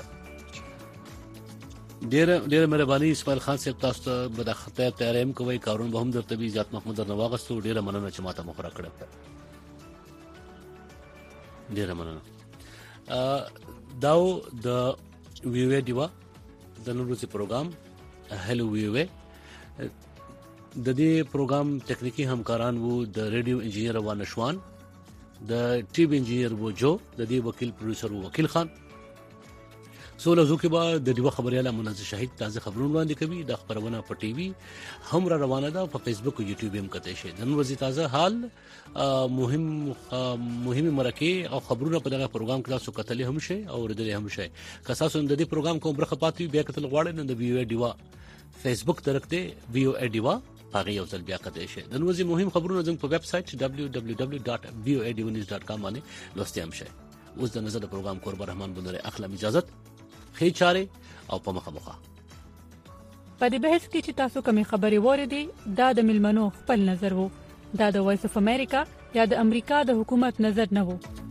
ډېر ډېر مهرباني اسماعیل خان صاحب تاسو ته به د خطر تیاریم کوي کارون به هم درته بي ذات محمود نواغستو ډېر مننه چې ماته مخره کړه ډېر مننه داو د ویو دیوا د نن ورځې پروګرام هلو ویو د دې پروګرام ټکنیکی همکاران وو د ریډیو انجینیر وانشوان د ټي وي انجینیر وو جو د دې وکیل پروډوسر وو وکیل خان سوله زوکه با د دیو خبرياله منځ شاهد تازه خبرونه وړاندې کوي د خبرونه په ټي وي هم را روانه ده په فیسبوک او یوټیوب هم کته شي نن ورځې تازه حال مهم مهمه مرکه او خبرونه په دغه پروګرام کې تاسو کتلې هم شي او ردلې هم شي که تاسو د دې پروګرام کوم برخه پاتې بیا کتل غواړئ نو د ویو دیوا فیسبوک ترکته ویو دیوا هغه یو ځل بیا کته شي د نوځي مهم خبرونه زموږ په ویب سټ دبلیو دبلیو دبلیو ډاټ وی او ای ډی نیوز ډاټ کام باندې لوستي هم شي اوس د نظر پروګرام قرب رحمان بندره اخلم اجازه خې چاره او په مخه مخه په دې بحث کې چې تاسو کومې خبرې وریدي دا د ملمنو خپل نظر وو دا د وایس اف امریکا یا د امریکا د حکومت نظر نه وو